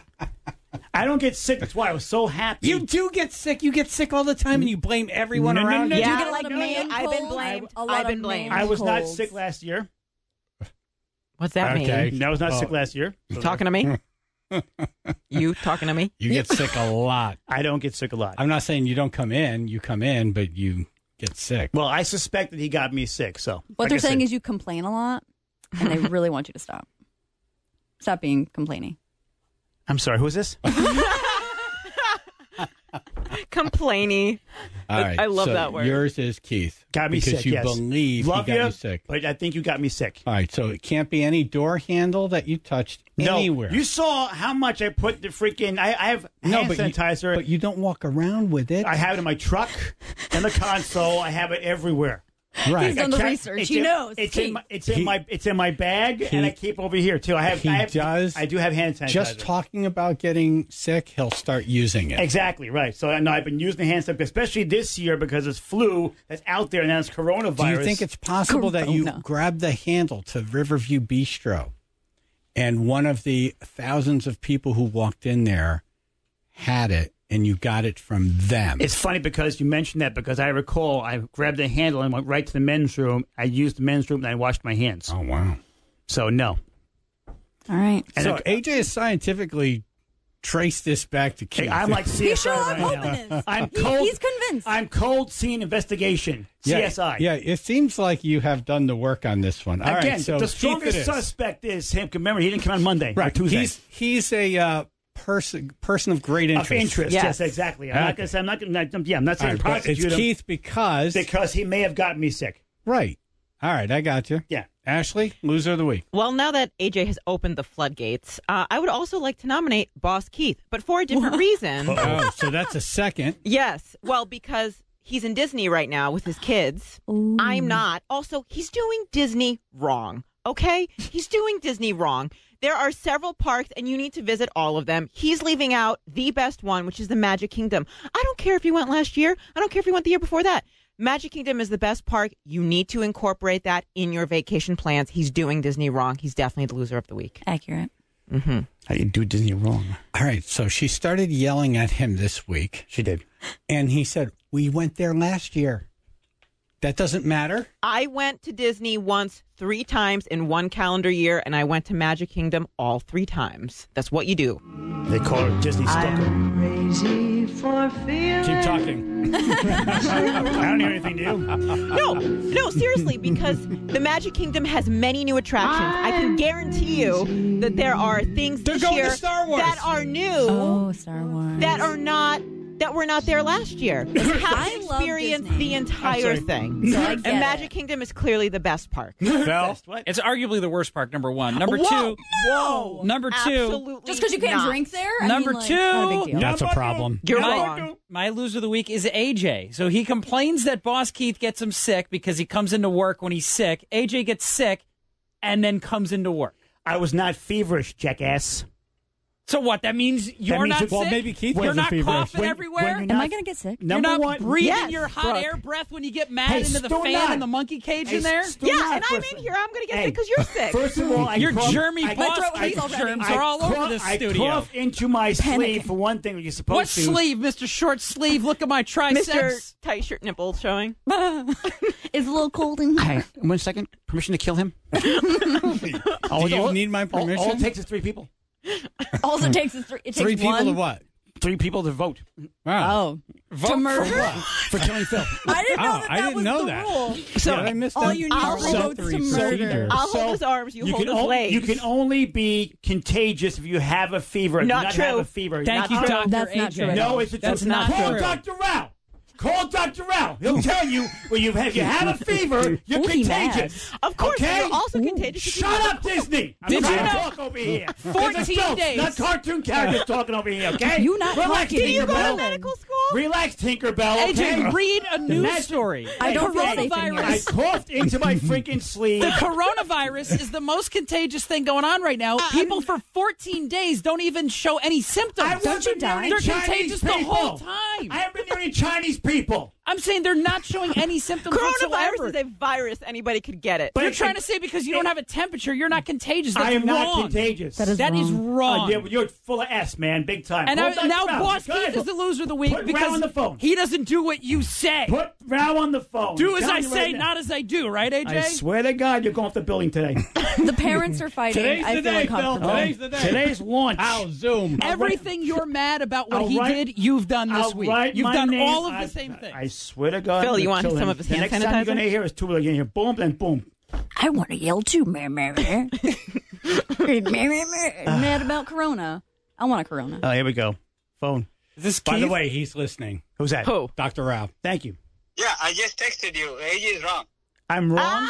I don't get sick. That's why I was so happy. You do get sick. You get sick all the time, and you blame everyone No, no, around no, you. no. you Yeah, get a lot like of me. man I've been colds? blamed. A lot I've been of blamed. man I was not colds. sick last year. What's that Okay. mean? No, I was not Oh. sick last year. You So talking to me? You talking to me? You get sick a lot. I don't get sick a lot. I'm not saying you don't come in. You come in, but you get sick. Well, I suspect that he got me sick. So What like they're I saying said, is you complain a lot, and they really want you to stop. Stop being complaining. I'm sorry. Who is this? Complainy. All right. I love so that word. Yours is Keith. Got me because sick. you yes. believe Love he got you, you sick. but I think you got me sick. All right. So it can't be any door handle that you touched No, anywhere. you saw how much I put the freaking. I, I have no, hand but sanitizer. You, but you don't walk around with it. I have it in my truck, in the console. I have it everywhere. right. He's done the I can't- research. It's He in, knows. It's He- in my. It's in He- my. It's in my bag, he- and I keep over here too. I have. He I have, does. I do have hand sanitizer. Just talking about getting sick, he'll start using it. Exactly right. So I know I've been using the hand sanitizer, especially this year because it's flu that's out there, and then it's coronavirus. Do you think it's possible that you Corona. grabbed the handle to Riverview Bistro and one of the thousands of people who walked in there had it and you got it from them? It's funny because you mentioned that because I recall I grabbed the handle and went right to the men's room. I used the men's room and I washed my hands. Oh, wow. So no. All right. And So it- A J has scientifically traced this back to Keith. Hey, I'm like C He's S sure I I'm right hoping now. this. I'm He- cold. he's convinced. I'm cold scene investigation. yeah, C S I. Yeah, it seems like you have done the work on this one. All Again, right, so the Keith it strongest is. suspect is him. Remember, he didn't come on Monday or Right. Tuesday. He's he's a uh, person person of great interest. of interest. Yes. Yes, exactly. I'm not Okay. going to say. I'm not going to. Yeah, I'm not All saying right, but prosecute it's him Keith because because he may have gotten me sick. right. All right, I got you. Yeah. Ashley, loser of the week. Well, now that A J has opened the floodgates, uh, I would also like to nominate Boss Keith, but for a different reason. Oh, so that's a second. Yes. Well, because he's in Disney right now with his kids. I'm not. Also, he's doing Disney wrong. Okay? He's doing Disney wrong. There are several parks, and you need to visit all of them. He's leaving out the best one, which is the Magic Kingdom. I don't care if you went last year. I don't care if you went the year before that. Magic Kingdom is the best park. You need to incorporate that in your vacation plans. He's doing Disney wrong. He's definitely the loser of the week. Accurate. Mm-hmm. How you do Disney wrong? All right, so she started yelling at him this week, She did. and he said, "We went there last year." That doesn't matter. I went to Disney once, three times in one calendar year, and I went to Magic Kingdom all three times. That's what you do. They call her Disney Stalker. Keep talking. I don't hear anything, do you? No, no, seriously, because the Magic Kingdom has many new attractions. I can guarantee you that there are things They're this going to year Star Wars. that are new, Oh, Star Wars. that are not that were not there last year. You have I to love experience Disney. the entire thing. So I And get Magic it. Kingdom is clearly the best park. Well, it's arguably the worst park, number one. Number Whoa, two. no. Number two. Absolutely Just because you can't not. drink there? I Number mean, like, two. not a big deal. That's a problem. You're my, wrong. My loser of the week is A J. So he complains that Boss Keith gets him sick because he comes into work when he's sick. A J gets sick and then comes into work. I was not feverish, jackass. So what? That means you're means not it- well, sick? maybe Keith You're wasn't not feverish. coughing When- everywhere? when you're Am not- I going to get sick? You're Number not one, breathing Yes, your hot Brooke. air breath when you get mad Hey, into the still fan not. and the monkey cage Hey, in there? still Yeah, not and I'm for- in here. I'm going to get Hey, sick because you're sick. First of all, I Your cough- germy I- Boss throat Keith hurts already. germs I are all cough- over this I studio. cough into my Panicking. sleeve for one thing. You're supposed What to. sleeve, Mister Short Sleeve? Look at my triceps. Mister Tight Shirt Nipples showing. It's a little cold in here. Hey, one second. Permission to kill him? Do you need my permission? All, all it takes is three people. All it takes is three. It takes Three people one. to what? Three people to vote. Wow. Oh, to murder? For killing Phil. I didn't know Oh, that I that didn't was know the that. rule. So I missed All that. you need I'll is hold votes to three murder. procedures. I'll So, hold his arms. You, You hold can, his o- legs. you can only be contagious if you have a fever. If Not you not true. have a fever. Thank Not you, true. Doctor That's not A J. true at all. No, it's a That's truth. not Call true. Doctor Rao. Call Doctor Rao. He'll tell you when you have, you have a fever, you're Ooh, he contagious. Of course, okay? you're also contagious. if you Shut have up, Disney! I'm Did trying you to know- talk over here. fourteen It's adults, days. not cartoon characters talking over here. Okay? You not Relax, talking. Did you go to Tinkerbell. medical school? Relax, Tinkerbell. A J, Okay? read a news Imagine- story. I The don't feel safe in coronavirus. I coughed into my freaking sleeve. The coronavirus is the most contagious thing going on right now. People for fourteen days don't even show any symptoms. I Don't wasn't you die? near any They're Chinese contagious the people. whole time. I haven't been near any Chinese people. I'm saying they're not showing any symptoms Coronavirus whatsoever. is a virus. Anybody could get it. But You're it- trying to say because you don't have a temperature, you're not contagious. That's I am wrong. not contagious. That is That is wrong. wrong. Uh, you're, you're full of S, man, big time. And Call I, Doctor now Rao. Boss Go ahead. Keith is the loser of the week Put Rao because on the phone. he doesn't do what you say. Put Rao on the phone. do as Tell I me say, right now. not as I do, right, A J? I swear to God, you're going off the building today. The parents are fighting. Today's I the feel day, Phil. uncomfortable. Today's the day. Today's launch. Ow, Zoom. Everything you're mad about what I'll he write- did, you've done this I'll week. write You've my done name. all of I, the same things. I swear to God. Phil, I'm you gonna want kill some him. of his The hand next time you're sanitizer? going to hear is two, you're going to hear boom, then boom. I want to yell too. Meh, meh, meh. Meh, meh, meh. Mad about Corona. I want a Corona. Oh, here we go. Phone. Is this By the Keith? way, he's listening. Who's that? Who? Doctor Rao. Thank you. Yeah, I just texted you. A J is wrong. I'm wrong.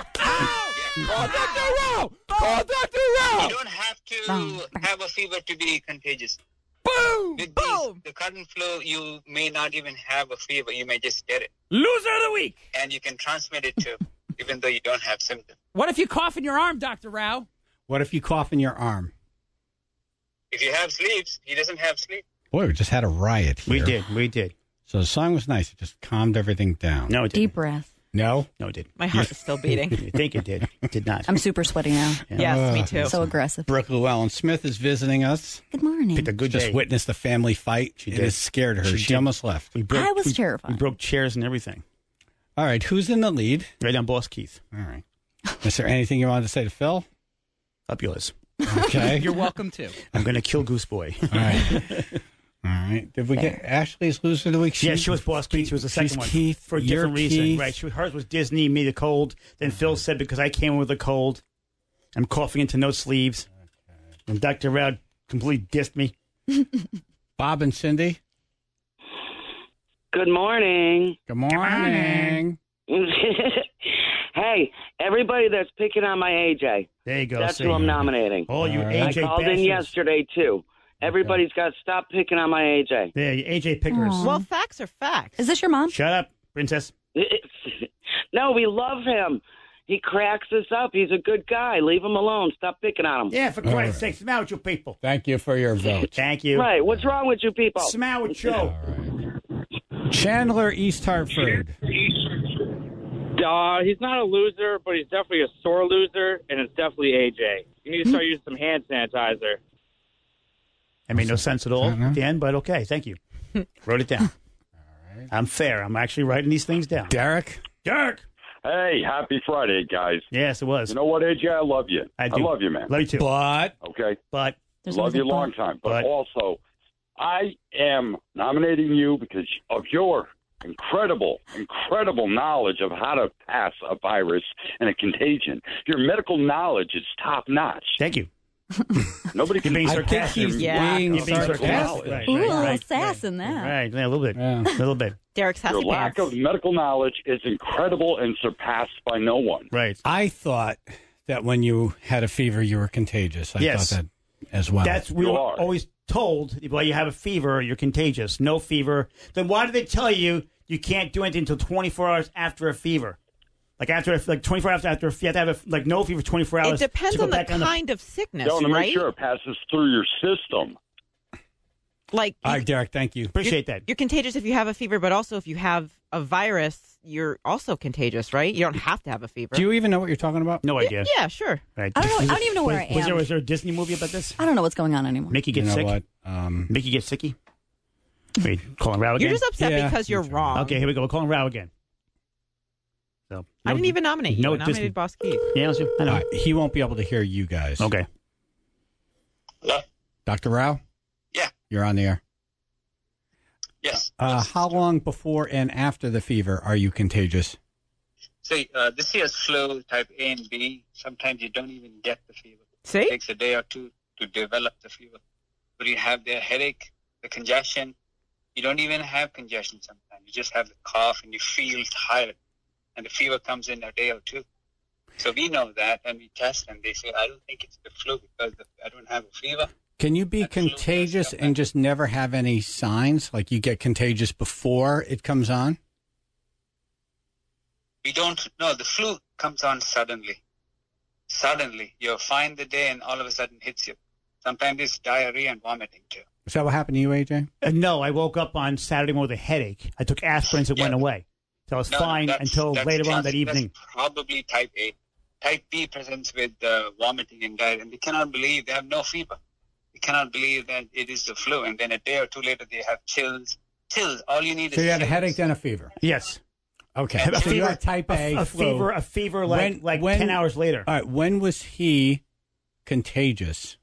Call Doctor Rao! Call Doctor Rao! You don't have to have a fever to be contagious. Boom! With Boom! these, the current flu, you may not even have a fever. You may just get it. Loser of the week. And you can transmit it too, even though you don't have symptoms. What if you cough in your arm, Doctor Rao? What if you cough in your arm? If you have sleeps, he doesn't have sleep. Boy, we just had a riot here. We did. We did. So the song was nice. It just calmed everything down. No, it didn't. Deep breath. No? No, it didn't. My heart is still beating. You think it did. It did not. I'm super sweaty now. Yes, me too. So aggressive. Brooke Llewellyn Smith is visiting us. Good morning. Picked a good Just day. witnessed the family fight. She it did. has scared her. She She, did. almost left. We broke, I was we, terrified. We broke chairs and everything. All right, who's in the lead? Right on Boss Keith. All right. Is there anything you wanted to say to Phil? Up yours. Okay. You're welcome to. I'm going to kill Goose Boy. All right. All right. Did we get Ashley's loser of the week? Yeah, she was Boss Keith. She was the second she's one. Keith, for a you're different reason. Keith. Right. She, hers was Disney, me the cold. Then Phil said, because I came with a cold, I'm coughing into no sleeves. And Doctor Rao completely dissed me. Bob and Cindy. Good morning. Good morning. Hey, everybody that's picking on my A J. There you go. That's see. who I'm nominating. Oh, you All A J I called bastards. in yesterday, too. Everybody's got to stop picking on my A J. There, you A J pickers. Well, facts are facts. Is this your mom? Shut up, princess. No, we love him. He cracks us up. He's a good guy. Leave him alone. Stop picking on him. Yeah, for Christ's sake, smile with you people. Thank you for your vote. Thank you. Right. What's wrong with you people? Smile with you. All right. Chandler, East Hartford. Uh, he's not a loser, but he's definitely a sore loser, and it's definitely A J. You need to start using some hand sanitizer. That made no sense at all at the end, but okay. Thank you. Wrote it down. All right. I'm fair. I'm actually writing these things down. Derek. Derek. Hey, happy Friday, guys. Yes, it was. You know what, A J? I love you. I do. love you, man. Love you too. But. Okay. But. There's love always a you a long but. time. But, But. also, I am nominating you because of your incredible, incredible knowledge of how to pass a virus and a contagion. Your medical knowledge is top notch. Thank you. Nobody can being I think sarcastic. he's Yeah. being You're being sarcastic. sarcastic. Right, Ooh, right, a little right, sass in that. right. Yeah, a little bit. Yeah. A little bit. Derek's Your sassy lack pants. of medical knowledge is incredible and surpassed by no one. Right. I thought that when you had a fever, you were contagious. I Yes. thought that as well. That's we You were are. always told if well, you have a fever, you're contagious. No fever. Then why do they tell you you can't do anything until twenty-four hours after a fever? Like after like twenty-four hours after a fever, you have to have a, like no fever twenty-four hours. It depends to go on the back kind of sickness, You want to right? make sure it passes through your system. Like All right, Derek, thank you. Appreciate that. you're contagious if you have a fever, but also if you have a virus, you're also contagious, right? You don't have to have a fever. Do you even know what you're talking about? No idea. Yeah, sure. Right. I don't know- Was I don't even know where was, I Was there, am. was there a Disney movie about this? I don't know what's going on anymore. Mickey You gets know sick. what? Um, Mickey gets sicky. Wait, calling Rao again. You're just upset Yeah, because you're that's wrong. Okay, here we go. We're calling Rao again. So I no- didn't even nominate you. no I nominated Disney- Boss Keith. Yeah, let's do- I know. all right, he won't be able to hear you guys. Okay. Hello? Doctor Rao? Yeah. You're on the air. Yes. Uh, how long before and after the fever are you contagious? So uh, this year's flu type A and B, sometimes you don't even get the fever. See? It takes a day or two to develop the fever. But you have the headache, the congestion. You don't even have congestion sometimes. You just have the cough and you feel tired. And the fever comes in a day or two. So we know that and we test and they say, I don't think it's the flu because the, I don't have a fever. Can you be contagious and just never have any signs? Like you get contagious before it comes on? We don't know. The flu comes on suddenly. Suddenly. You're fine the day and all of a sudden hits you. Sometimes it's diarrhea and vomiting too. Is that what happened to you, A J? Uh, no, I woke up on Saturday morning with a headache. I took aspirins. It went away. So I was No, no, fine that's- until that's later on just- that evening. That's probably type A. Type B presents with uh, vomiting and diarrhea, and they cannot believe they have no fever. They cannot believe that it is the flu, and then a day or two later they have chills. Chills. All you need So is you had a chills. headache and a fever? Yes. Okay. A So you fever- had type A, a, a flu. fever, a fever like When- like when- ten hours later. All right. When was he contagious?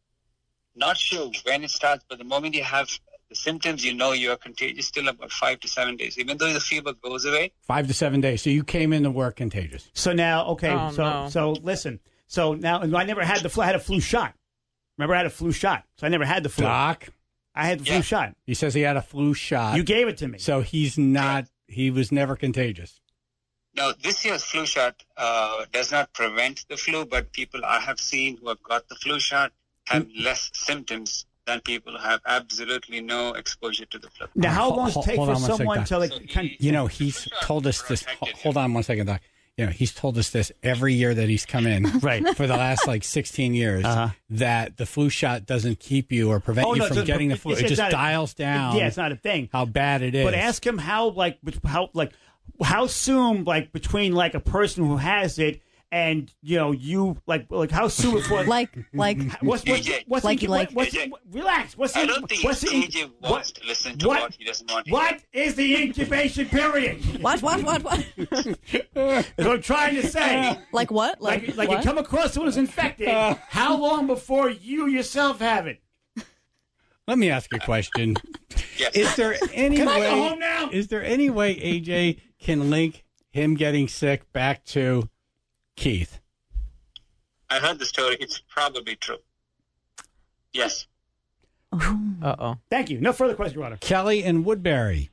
Not sure when it starts, but the moment you have the symptoms, you know you are contagious still about five to seven days. Even though the fever goes away, Five to seven days. So you came into work contagious. So now, okay, Oh, so no. so listen. So now I never had the flu. I had a flu shot. Remember, I had a flu shot. So I never had the flu. Doc? I had the flu shot. He says he had a flu shot. You gave it to me. So he's not, he was never contagious. now this year's flu shot uh, does not prevent the flu, but people I have seen who have got the flu shot have Mm. less symptoms than people who have absolutely no exposure to the flu. Now, how Hol- long does hol- it take hold for on one second, someone Doc. to like? Con- You know, he's told us this. ho- Hold on one second, Doc. You know, he's told us this every year that he's come in, right, for the last like sixteen years, Uh-huh. that the flu shot doesn't keep you or prevent Oh, you no, from it's- getting the flu. it's- It it's just not a- dials down. Yeah, it's not a thing. How bad it is. But ask him how like bet- how like how soon like between like a person who has it and you know you like like how soon before like like what's what's A J. what's Like- the, like- what's the, relax what's the, I don't think what's the, A J wants what, to listen to what- what, he doesn't want to what hear. is the incubation period? What, what, what, what? That's what I'm trying to say. Like what? Like, Like, like what? you come across someone who's infected. How long before you yourself have it? Let me ask you a question. Yes. Is there any Can way? I go home now? Is there any way A J can link him getting sick back to Keith? I heard the story. It's probably true. Yes. Uh oh. Thank you. No further questions, Your Honor. Kelly and Woodbury.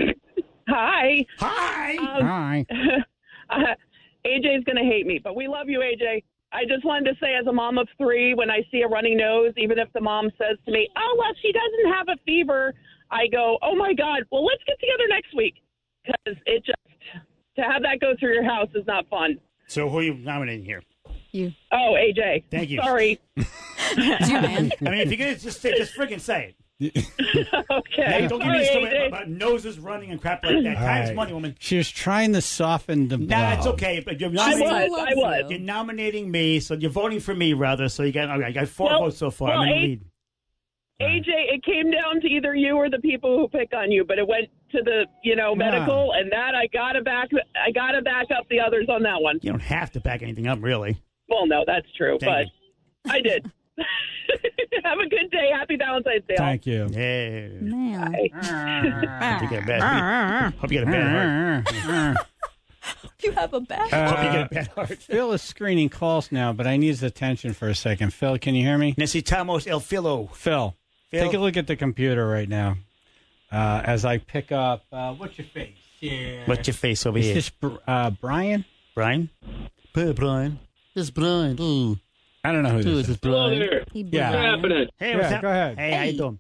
Hi. Hi. Um, Hi. uh, A J's going to hate me, but we love you, A J. I just wanted to say, as a mom of three, when I see a runny nose, even if the mom says to me, oh, well, she doesn't have a fever, I go, oh, my God, well, let's get together next week. Because it just, to have that go through your house is not fun. So who are you nominating here? You. Oh, A J. Thank you. Sorry. It's your man. I mean, if you're gonna just say, just friggin' say it. Okay. Now, don't give Sorry, me a story A J. about noses running and crap like that. All Time's right. money, woman. She was trying to soften the blow. Nah, it's okay. But you're I nominating, was. I was. you're nominating me, so you're voting for me, rather. So you got, okay, I got four Well- votes so far. well, I'm in the A- lead. A J, it came down to either you or the people who pick on you, but it went to the, you know, Nah. medical, and that I gotta back, I gotta back up the others on that one. You don't have to back anything up, really. Well, no, that's true, Thank but I did. Have a good day. Happy Valentine's Day. all. Thank you. Yeah. Man. Hope you get a bad. Hope you get a bad heart. You have a bad Uh, Hope you get a bad heart. Phil is screening calls now, but I need his attention for a second. Phil, can you hear me? Necesitamos el filo. Phil, Phil? take a look at the computer right now uh, as I pick up. Uh, what's your face? Yeah. What's your face over Is here? this Br- uh, Brian? Brian? Hey, Brian. This Brian. Ooh. I don't know who this is. Hello there. Yeah. What's happening? Hey, what's Yeah, up? go ahead. Hey, how you doing?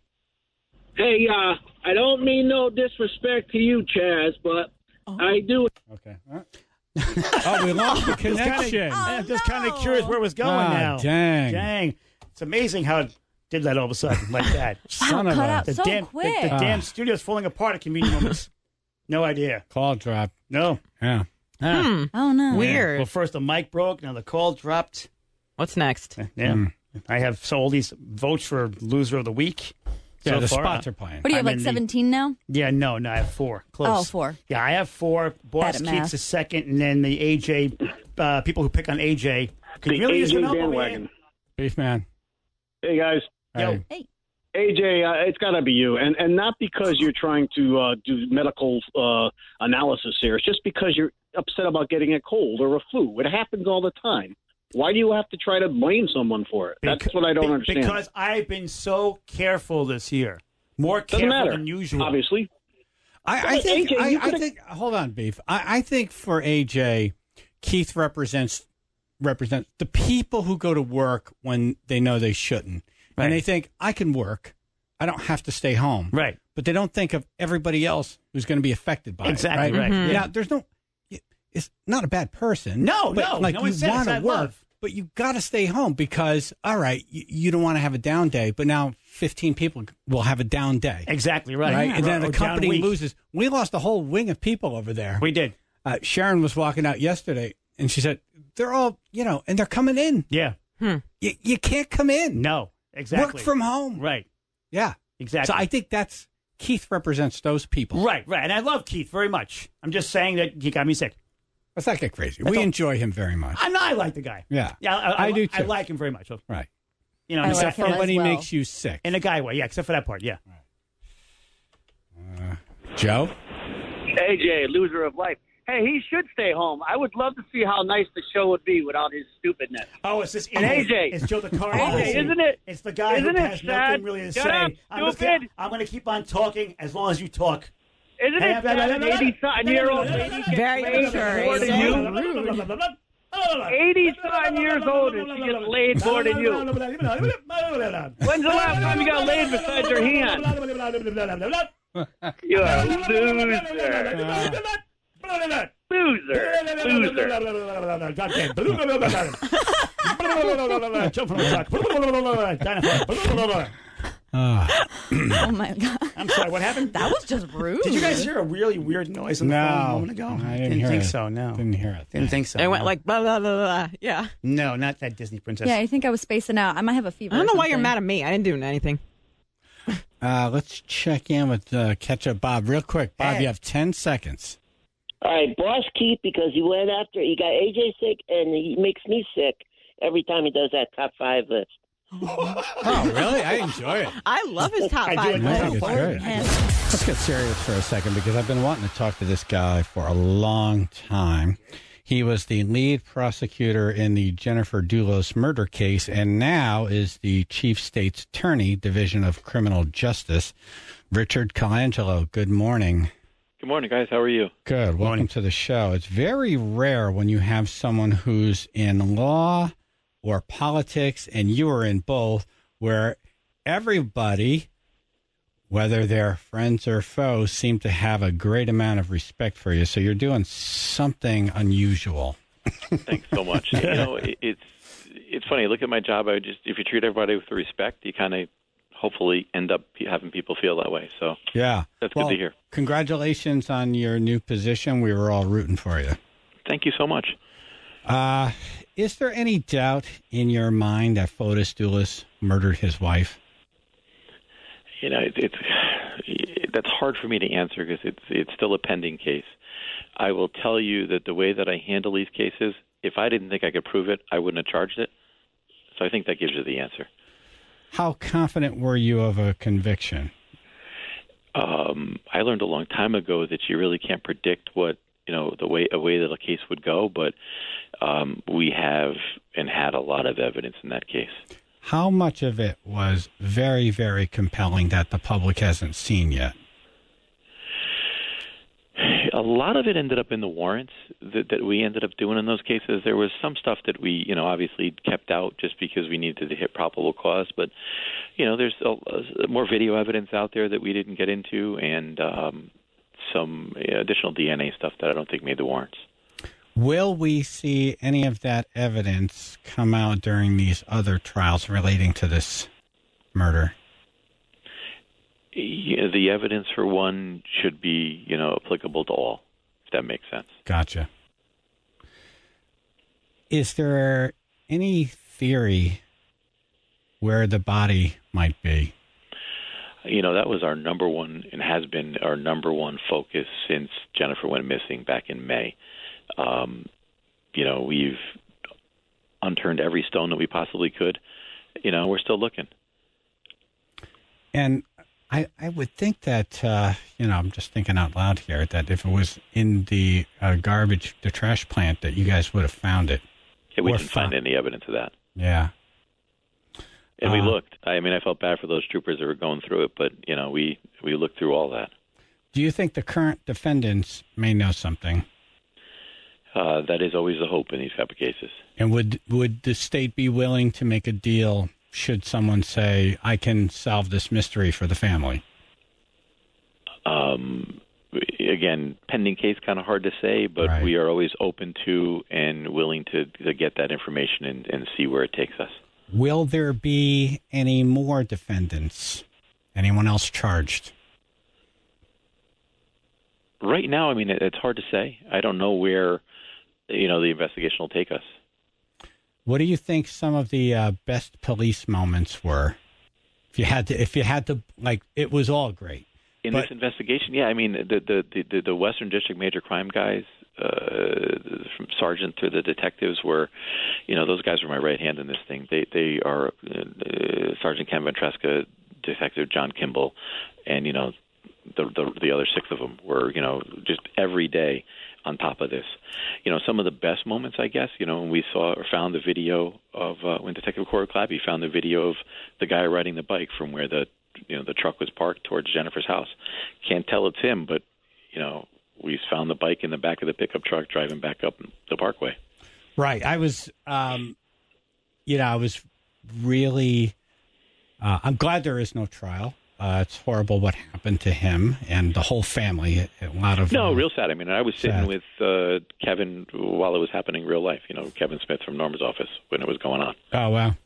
Hey, uh, I don't mean no disrespect to you, Chaz, but I do. Okay. Oh, we lost the connection. I'm just kind of curious where it was going Ah, now. dang. Dang. It's amazing how it did that all of a sudden like that. Son of cut a- out The so damn, quick. The, the Ah. damn studio's falling apart at convenient moments. No idea. Call drop. No. Yeah. Huh. Hmm. Oh no. Weird. Well, first the mic broke, now the call dropped. What's next? Yeah. Hmm. I have so all these votes for loser of the week. Yeah, so the far. spots are playing. What do you have, I'm like in the- seventeen now? Yeah, no, no, I have four. Close. Oh, four. Yeah, I have four. Boss at Keith's math. the second, and then the A J, uh, people who pick on A J. Could The you really use A J some help over bandwagon. here? Beef man. Hey, guys. Yo. Hey. A J, uh, it's got to be you. And and not because you're trying to uh, do medical uh, analysis here. It's just because you're upset about getting a cold or a flu. It happens all the time. Why do you have to try to blame someone for it? That's Beca- what I don't be- understand. Because I've been so careful this year. More Doesn't careful matter, than usual. obviously. I, I But think. A J, I, you I could've- think. Hold on, Beef. I, I think for A J, Keith represents represents the people who go to work when they know they shouldn't, Right. and they think I can work. I don't have to stay home. Right. But they don't think of everybody else who's going to be affected by Exactly it. Right. right. Mhm. Yeah. Now, there's no. It's not a bad person. No, but no, Like no one you said it's want to that work, love. but you got to stay home because all right, you, you don't want to have a down day. But now fifteen people will have a down day. Exactly right. Right, Yeah. and then Or the down company week. loses. We lost a whole wing of people over there. We did. Uh, Sharon was walking out yesterday, and she said they're all, you know, and they're coming in. Yeah. Hmm. You, you can't come in. No. Exactly. Work from home. Right. Yeah, Exactly. So I think that's Keith represents those people. Right. Right. And I love Keith very much. I'm just saying that he got me sick. Let's not get crazy. That's we all. enjoy him very much. I know I like the guy. Yeah, Yeah. I, I do I too. like him very much. So, Right. You know, I except like him for as when he well. makes you sick. in a guy way. Yeah. Except for that part. Yeah. Uh, Joe. A J, loser of life. Hey, he should stay home. I would love to see how nice the show would be without his stupidness. Oh, it's this And A J. It's Joe the car. A J, isn't it? It's the guy Isn't who it has sad? nothing really to Shut say. up, I'm just gonna, stupid. I'm going to keep on talking as long as you talk. Isn't Hey, it sad an eighty-something-year-old lady gets Very laid mature. more than So you? rude. eighty-something years old and she gets laid more than you. When's the last time you got laid besides your hand? You're a loser. Loser. Loser. Jump from the truck. Ah. Oh my god. I'm sorry, what happened? That was just rude. Did you guys hear a really weird noise on the No, phone a moment ago? I didn't hear think it. so, no. Didn't hear it. Didn't think so. It went no. like blah, blah, blah, blah. Yeah. No, not that Disney princess. Yeah, I think I was spacing out. I might have a fever. I don't know or why you're something. mad at me. I didn't do anything. Uh, let's check in with uh, Ketchup Bob real quick. Bob, Hey. you have ten seconds. All right, Boss Keith, because he went after, he got A J sick, and he makes me sick every time he does that top five list. Oh, really? I enjoy it. I love his top I do five. enjoy I it. think it's great. Let's get serious for a second because I've been wanting to talk to this guy for a long time. He was the lead prosecutor in the Jennifer Dulos murder case and now is the chief state's attorney, Division of Criminal Justice. Richard Colangelo, good morning. Good morning, guys. How are you? Good. Welcome to the show. It's very rare when you have someone who's in law or politics, and you are in both, where everybody, whether they're friends or foes, seem to have a great amount of respect for you. So you're doing something unusual. Thanks so much. You know, it, it's it's funny. Look at my job. I just if you treat everybody with respect, you kind of hopefully end up having people feel that way. So Yeah. that's Well, good to hear. Congratulations on your new position. We were all rooting for you. Thank you so much. Uh, is there any doubt in your mind that Fotis Dulos murdered his wife? You know, it, it's it, that's hard for me to answer because it's it's still a pending case. I will tell you that the way that I handle these cases, if I didn't think I could prove it, I wouldn't have charged it. So I think that gives you the answer. How confident were you of a conviction? Um, I learned a long time ago that you really can't predict what you know, the way a way that a case would go, but um, we have and had a lot of evidence in that case. How much of it was very, very compelling that the public hasn't seen yet? A lot of it ended up in the warrants that, that we ended up doing in those cases. There was some stuff that we, you know, obviously kept out just because we needed to hit probable cause. But, you know, there's a, a, more video evidence out there that we didn't get into, and um, some additional D N A stuff that I don't think made the warrants. Will we see any of that evidence come out during these other trials relating to this murder? Yeah, the evidence for one should be, you know, applicable to all, if that makes sense. Gotcha. Is there any theory where the body might be? You know, that was our number one and has been our number one focus since Jennifer went missing back in May. Um, you know, we've unturned every stone that we possibly could. You know, we're still looking. And I, I would think that, uh, you know, I'm just thinking out loud here, that if it was in the uh, garbage, the trash plant, that you guys would have found it. Yeah, we Or didn't find found- any evidence of that. Yeah. And we Uh, looked. I mean, I felt bad for those troopers that were going through it, but, you know, we, we looked through all that. Do you think the current defendants may know something? Uh, that is always the hope in these type of cases. And would would the state be willing to make a deal should someone say, I can solve this mystery for the family? Um, again, pending case, kind of hard to say, but Right. we are always open to and willing to, to get that information and, and see where it takes us. Will there be any more defendants? Anyone else charged? Right now, I mean, it, it's hard to say. I don't know where, you know, the investigation will take us. What do you think some of the uh, best police moments were? If you had to, if you had to, like, it was all great. In But- this investigation, yeah, I mean, the the the, the Western District major crime guys, uh, from sergeant to the detectives, were, you know, those guys were my right hand in this thing. They they are uh, Sergeant Ken Ventresca, Detective John Kimball, and you know, the, the the other six of them were, you know, just every day on top of this. You know, some of the best moments, I guess, you know, when we saw or found the video of uh, when Detective Corey Clappy found the video of the guy riding the bike from where the you know the truck was parked towards Jennifer's house. Can't tell it's him, but you know, we found the bike in the back of the pickup truck driving back up the parkway. Right. I was, um, you know, I was really, uh, I'm glad there is no trial. Uh, it's horrible what happened to him and the whole family. A lot of No, uh, real sad. I mean, I was sitting sad. with uh, Kevin while it was happening in real life. You know, Kevin Smith from Norma's office when it was going on. Oh, wow.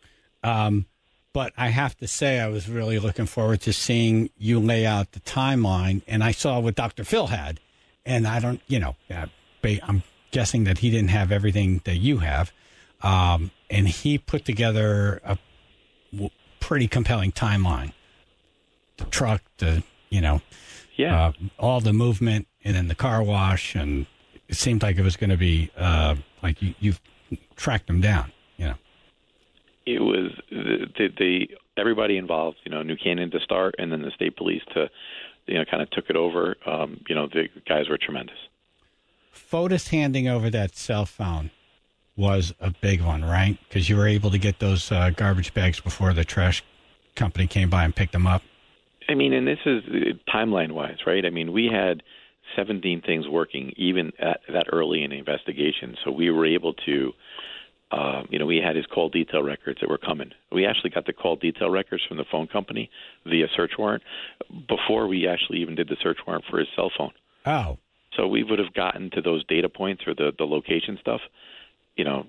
Um, but I have to say, I was really looking forward to seeing you lay out the timeline. And I saw what Doctor Phil had. And I don't, you know, uh, ba- I'm guessing that he didn't have everything that you have. Um, and he put together a w- pretty compelling timeline. The truck, the, you know, yeah, uh, all the movement, and then the car wash. And it seemed like it was going to be uh, like you, you've tracked them down, you know. It was the, the, the everybody involved, you know, New Canaan to start, and then the state police to, you know, kind of took it over. Um, you know, the guys were tremendous. Fotis handing over that cell phone was a big one, right? Because you were able to get those uh, garbage bags before the trash company came by and picked them up. I mean, and this is timeline-wise, right? I mean, we had seventeen things working even at, that early in the investigation, so we were able to, uh, you know, we had his call detail records that were coming. We actually got the call detail records from the phone company via search warrant before we actually even did the search warrant for his cell phone. Oh. So we would have gotten to those data points or the, the location stuff, you know,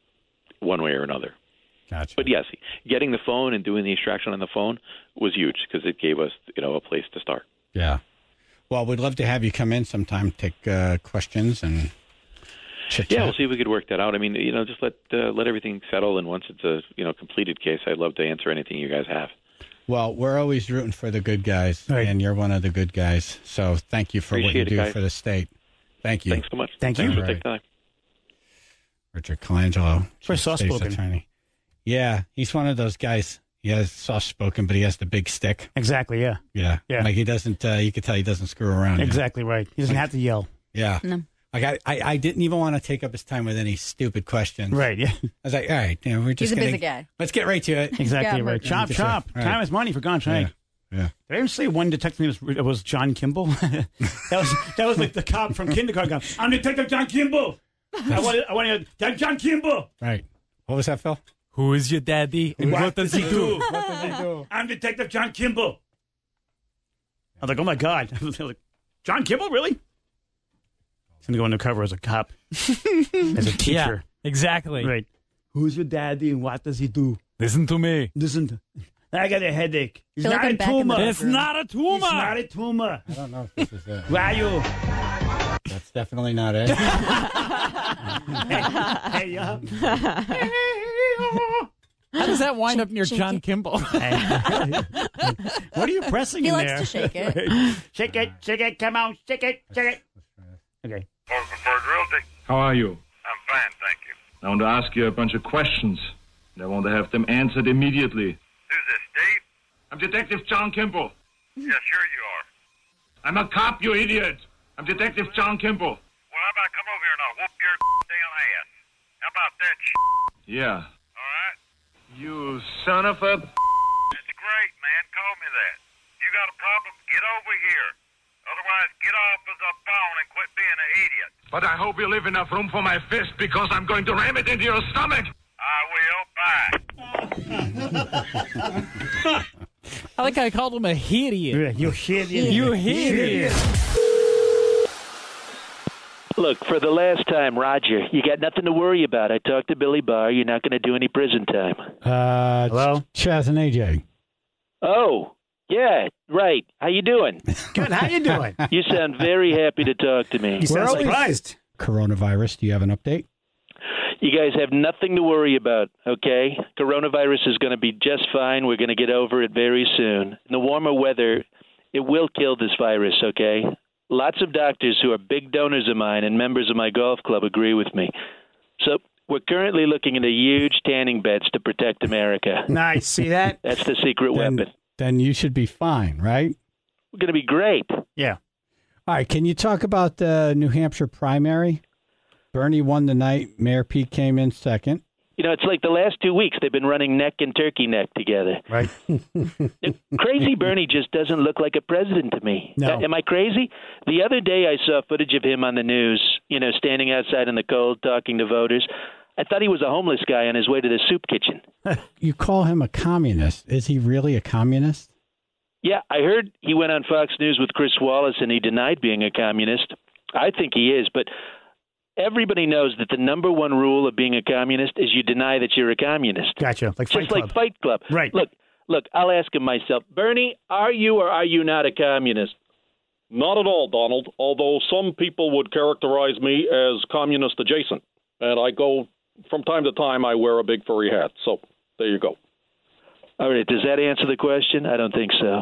one way or another. Gotcha. But yes, getting the phone and doing the extraction on the phone was huge because it gave us, you know, a place to start. Yeah. Well, we'd love to have you come in sometime, take uh, questions and chit-chat. Yeah, we'll see if we could work that out. I mean, you know, just let uh, let everything settle, and once it's a, you know, completed case, I'd love to answer anything you guys have. Well, we're always rooting for the good guys, Right. and you're one of the good guys. So thank you for what Appreciate you it, do guys. for the state. Thank you. Thanks so much. Thank Thanks you. for taking time. Richard Colangelo. Very state's soft-spoken. attorney. Yeah, he's one of those guys. He has soft-spoken, but he has the big stick. Exactly, yeah. Yeah. Yeah. Like he doesn't, uh, you can tell he doesn't screw around. you know? Exactly right. He doesn't have to yell. Yeah. No. Like I, I, I didn't even want to take up his time with any stupid questions. Right, yeah. I was like, all right, you know, we're just He's a gonna, busy guy. Let's get right to it. Exactly Yeah, right. Chop, Just chop. right. Time is money, for God's sake. Yeah. Yeah. Did I even say one detective name was, was John Kimball? that was that was like the cop from kindergarten. I'm Detective John Kimball. I want I want to John Kimball. Right. What was that, Phil? Who is your daddy and what, does he do? What does he do? I'm Detective John Kimball. I was like, oh my God. I was like, John Kimball, really? He's going to go undercover as a cop, as a teacher. Yeah, exactly. Right. Who's your daddy and what does he do? Listen to me. Listen to I got a headache. It's Feel like not I'm a back in the tumor. It's not a tumor. It's not a tumor. I don't know if this is it. Where are you? That's definitely not it. Hey, uh, How does that wind up near shake John it. Kimball? what are you pressing He in likes there? to shake it. Shake it, shake it, come on, shake it, shake it. Okay. Ford Realty. How are you? I'm fine, thank you. I want to ask you a bunch of questions. And I want to have them answered immediately. Who's this, Dave? I'm Detective John Kimball. Yeah, sure you are. I'm a cop, you idiot. I'm Detective John Kimball. Well, how about I come over here and I'll whoop your damn ass? How about that shit? Yeah. All right? You son of a... That's great, man. Call me that. You got a problem? Get over here. Otherwise, get off of the phone and quit being an idiot. But I hope you leave enough room for my fist because I'm going to ram it into your stomach. I will. Bye. I like how I called him a idiot. You idiot. You idiot. Look, for the last time, Roger, you got nothing to worry about. I talked to Billy Barr. You're not going to do any prison time. Uh, Hello? Chaz and A J. Oh, yeah, right. How you doing? Good, how you doing? You sound very happy to talk to me. You sound always- surprised. Coronavirus. Do you have an update? You guys have nothing to worry about, okay? Coronavirus is going to be just fine. We're going to get over it very soon. In the warmer weather, it will kill this virus, okay? Lots of doctors who are big donors of mine and members of my golf club agree with me. So we're currently looking into huge tanning beds to protect America. Nice. See that? That's the secret Then, weapon. then you should be fine, right? We're going to be great. Yeah. All right. Can you talk about the New Hampshire primary? Bernie won the night. Mayor Pete came in second. You know, it's like the last two weeks they've been running neck and turkey neck together. Right. Crazy Bernie just doesn't look like a president to me. No. Uh, am I crazy? The other day I saw footage of him on the news, you know, standing outside in the cold talking to voters. I thought he was a homeless guy on his way to the soup kitchen. You call him a communist. Is he really a communist? Yeah, I heard he went on Fox News with Chris Wallace and he denied being a communist. I think he is, but everybody knows that the number one rule of being a communist is you deny that you're a communist. Gotcha. Like Fight Just Club. like Fight Club. Right. Look, look, I'll ask him myself. Bernie, are you or are you not a communist? Not at all, Donald, although some people would characterize me as communist adjacent. And I go, from time to time, I wear a big furry hat. So there you go. All right, does that answer the question? I don't think so.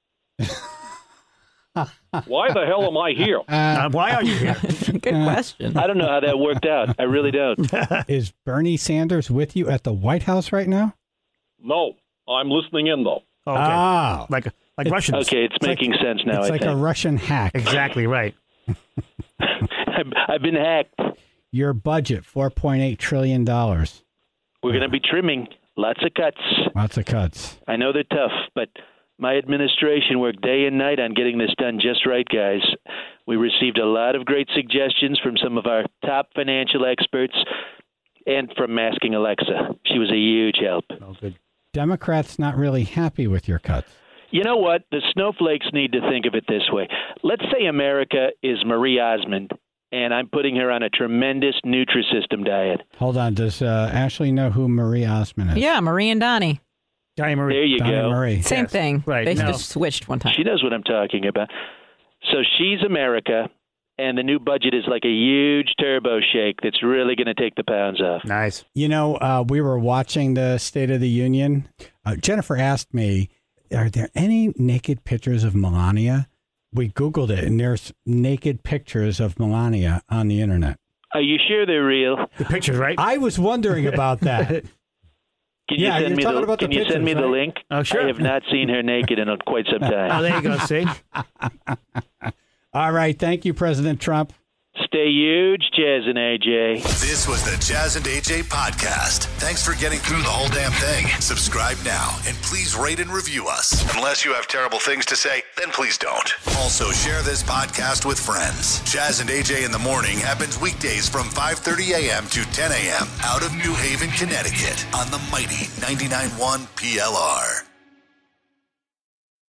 Why the hell am I here? Uh, why are you here? Good question. I don't know how that worked out. I really don't. Is Bernie Sanders with you at the White House right now? No, I'm listening in, though. Oh, okay. Ah. Like like It's- Russians. Okay, it's, It's making like- sense now, It's I like think. a Russian hack. Exactly right. I've, I've been hacked. Your budget, four point eight trillion dollars. We're going to be trimming. Lots of cuts. Lots of cuts. I know they're tough, but my administration worked day and night on getting this done just right, guys. We received a lot of great suggestions from some of our top financial experts and from Masking Alexa. She was a huge help. Oh, good. Democrats not really happy with your cuts. You know what? The snowflakes need to think of it this way. Let's say America is Marie Osmond, and I'm putting her on a tremendous Nutrisystem diet. Hold on. Does uh, Ashley know who Marie Osmond is? Yeah, Marie and Donnie. Donnie Marie. There you Donnie go. Marie. Same Yes. thing. Right, They no. just switched one time. She knows what I'm talking about. So she's America, and the new budget is like a huge turbo shake that's really going to take the pounds off. Nice. You know, uh, we were watching the State of the Union. Uh, Jennifer asked me, are there any naked pictures of Melania? We Googled it, and there's naked pictures of Melania on the internet. Are you sure they're real? The pictures, right? I was wondering about that. Can Yeah, you send you're me talking the about the Can you send me pictures, the right? link? Oh, sure. I have not seen her naked in quite some time. Oh, there you go. See? All right. Thank you, President Trump. stay huge, Jazz and A J. This was the Jazz and A J podcast. Thanks for getting through the whole damn thing. Subscribe now and please rate and review us. Unless you have terrible things to say, then please don't. Also, share this podcast with friends. Jazz and A J in the Morning happens weekdays from five thirty a.m. to ten a.m. out of New Haven, Connecticut on the mighty ninety-nine point one P L R.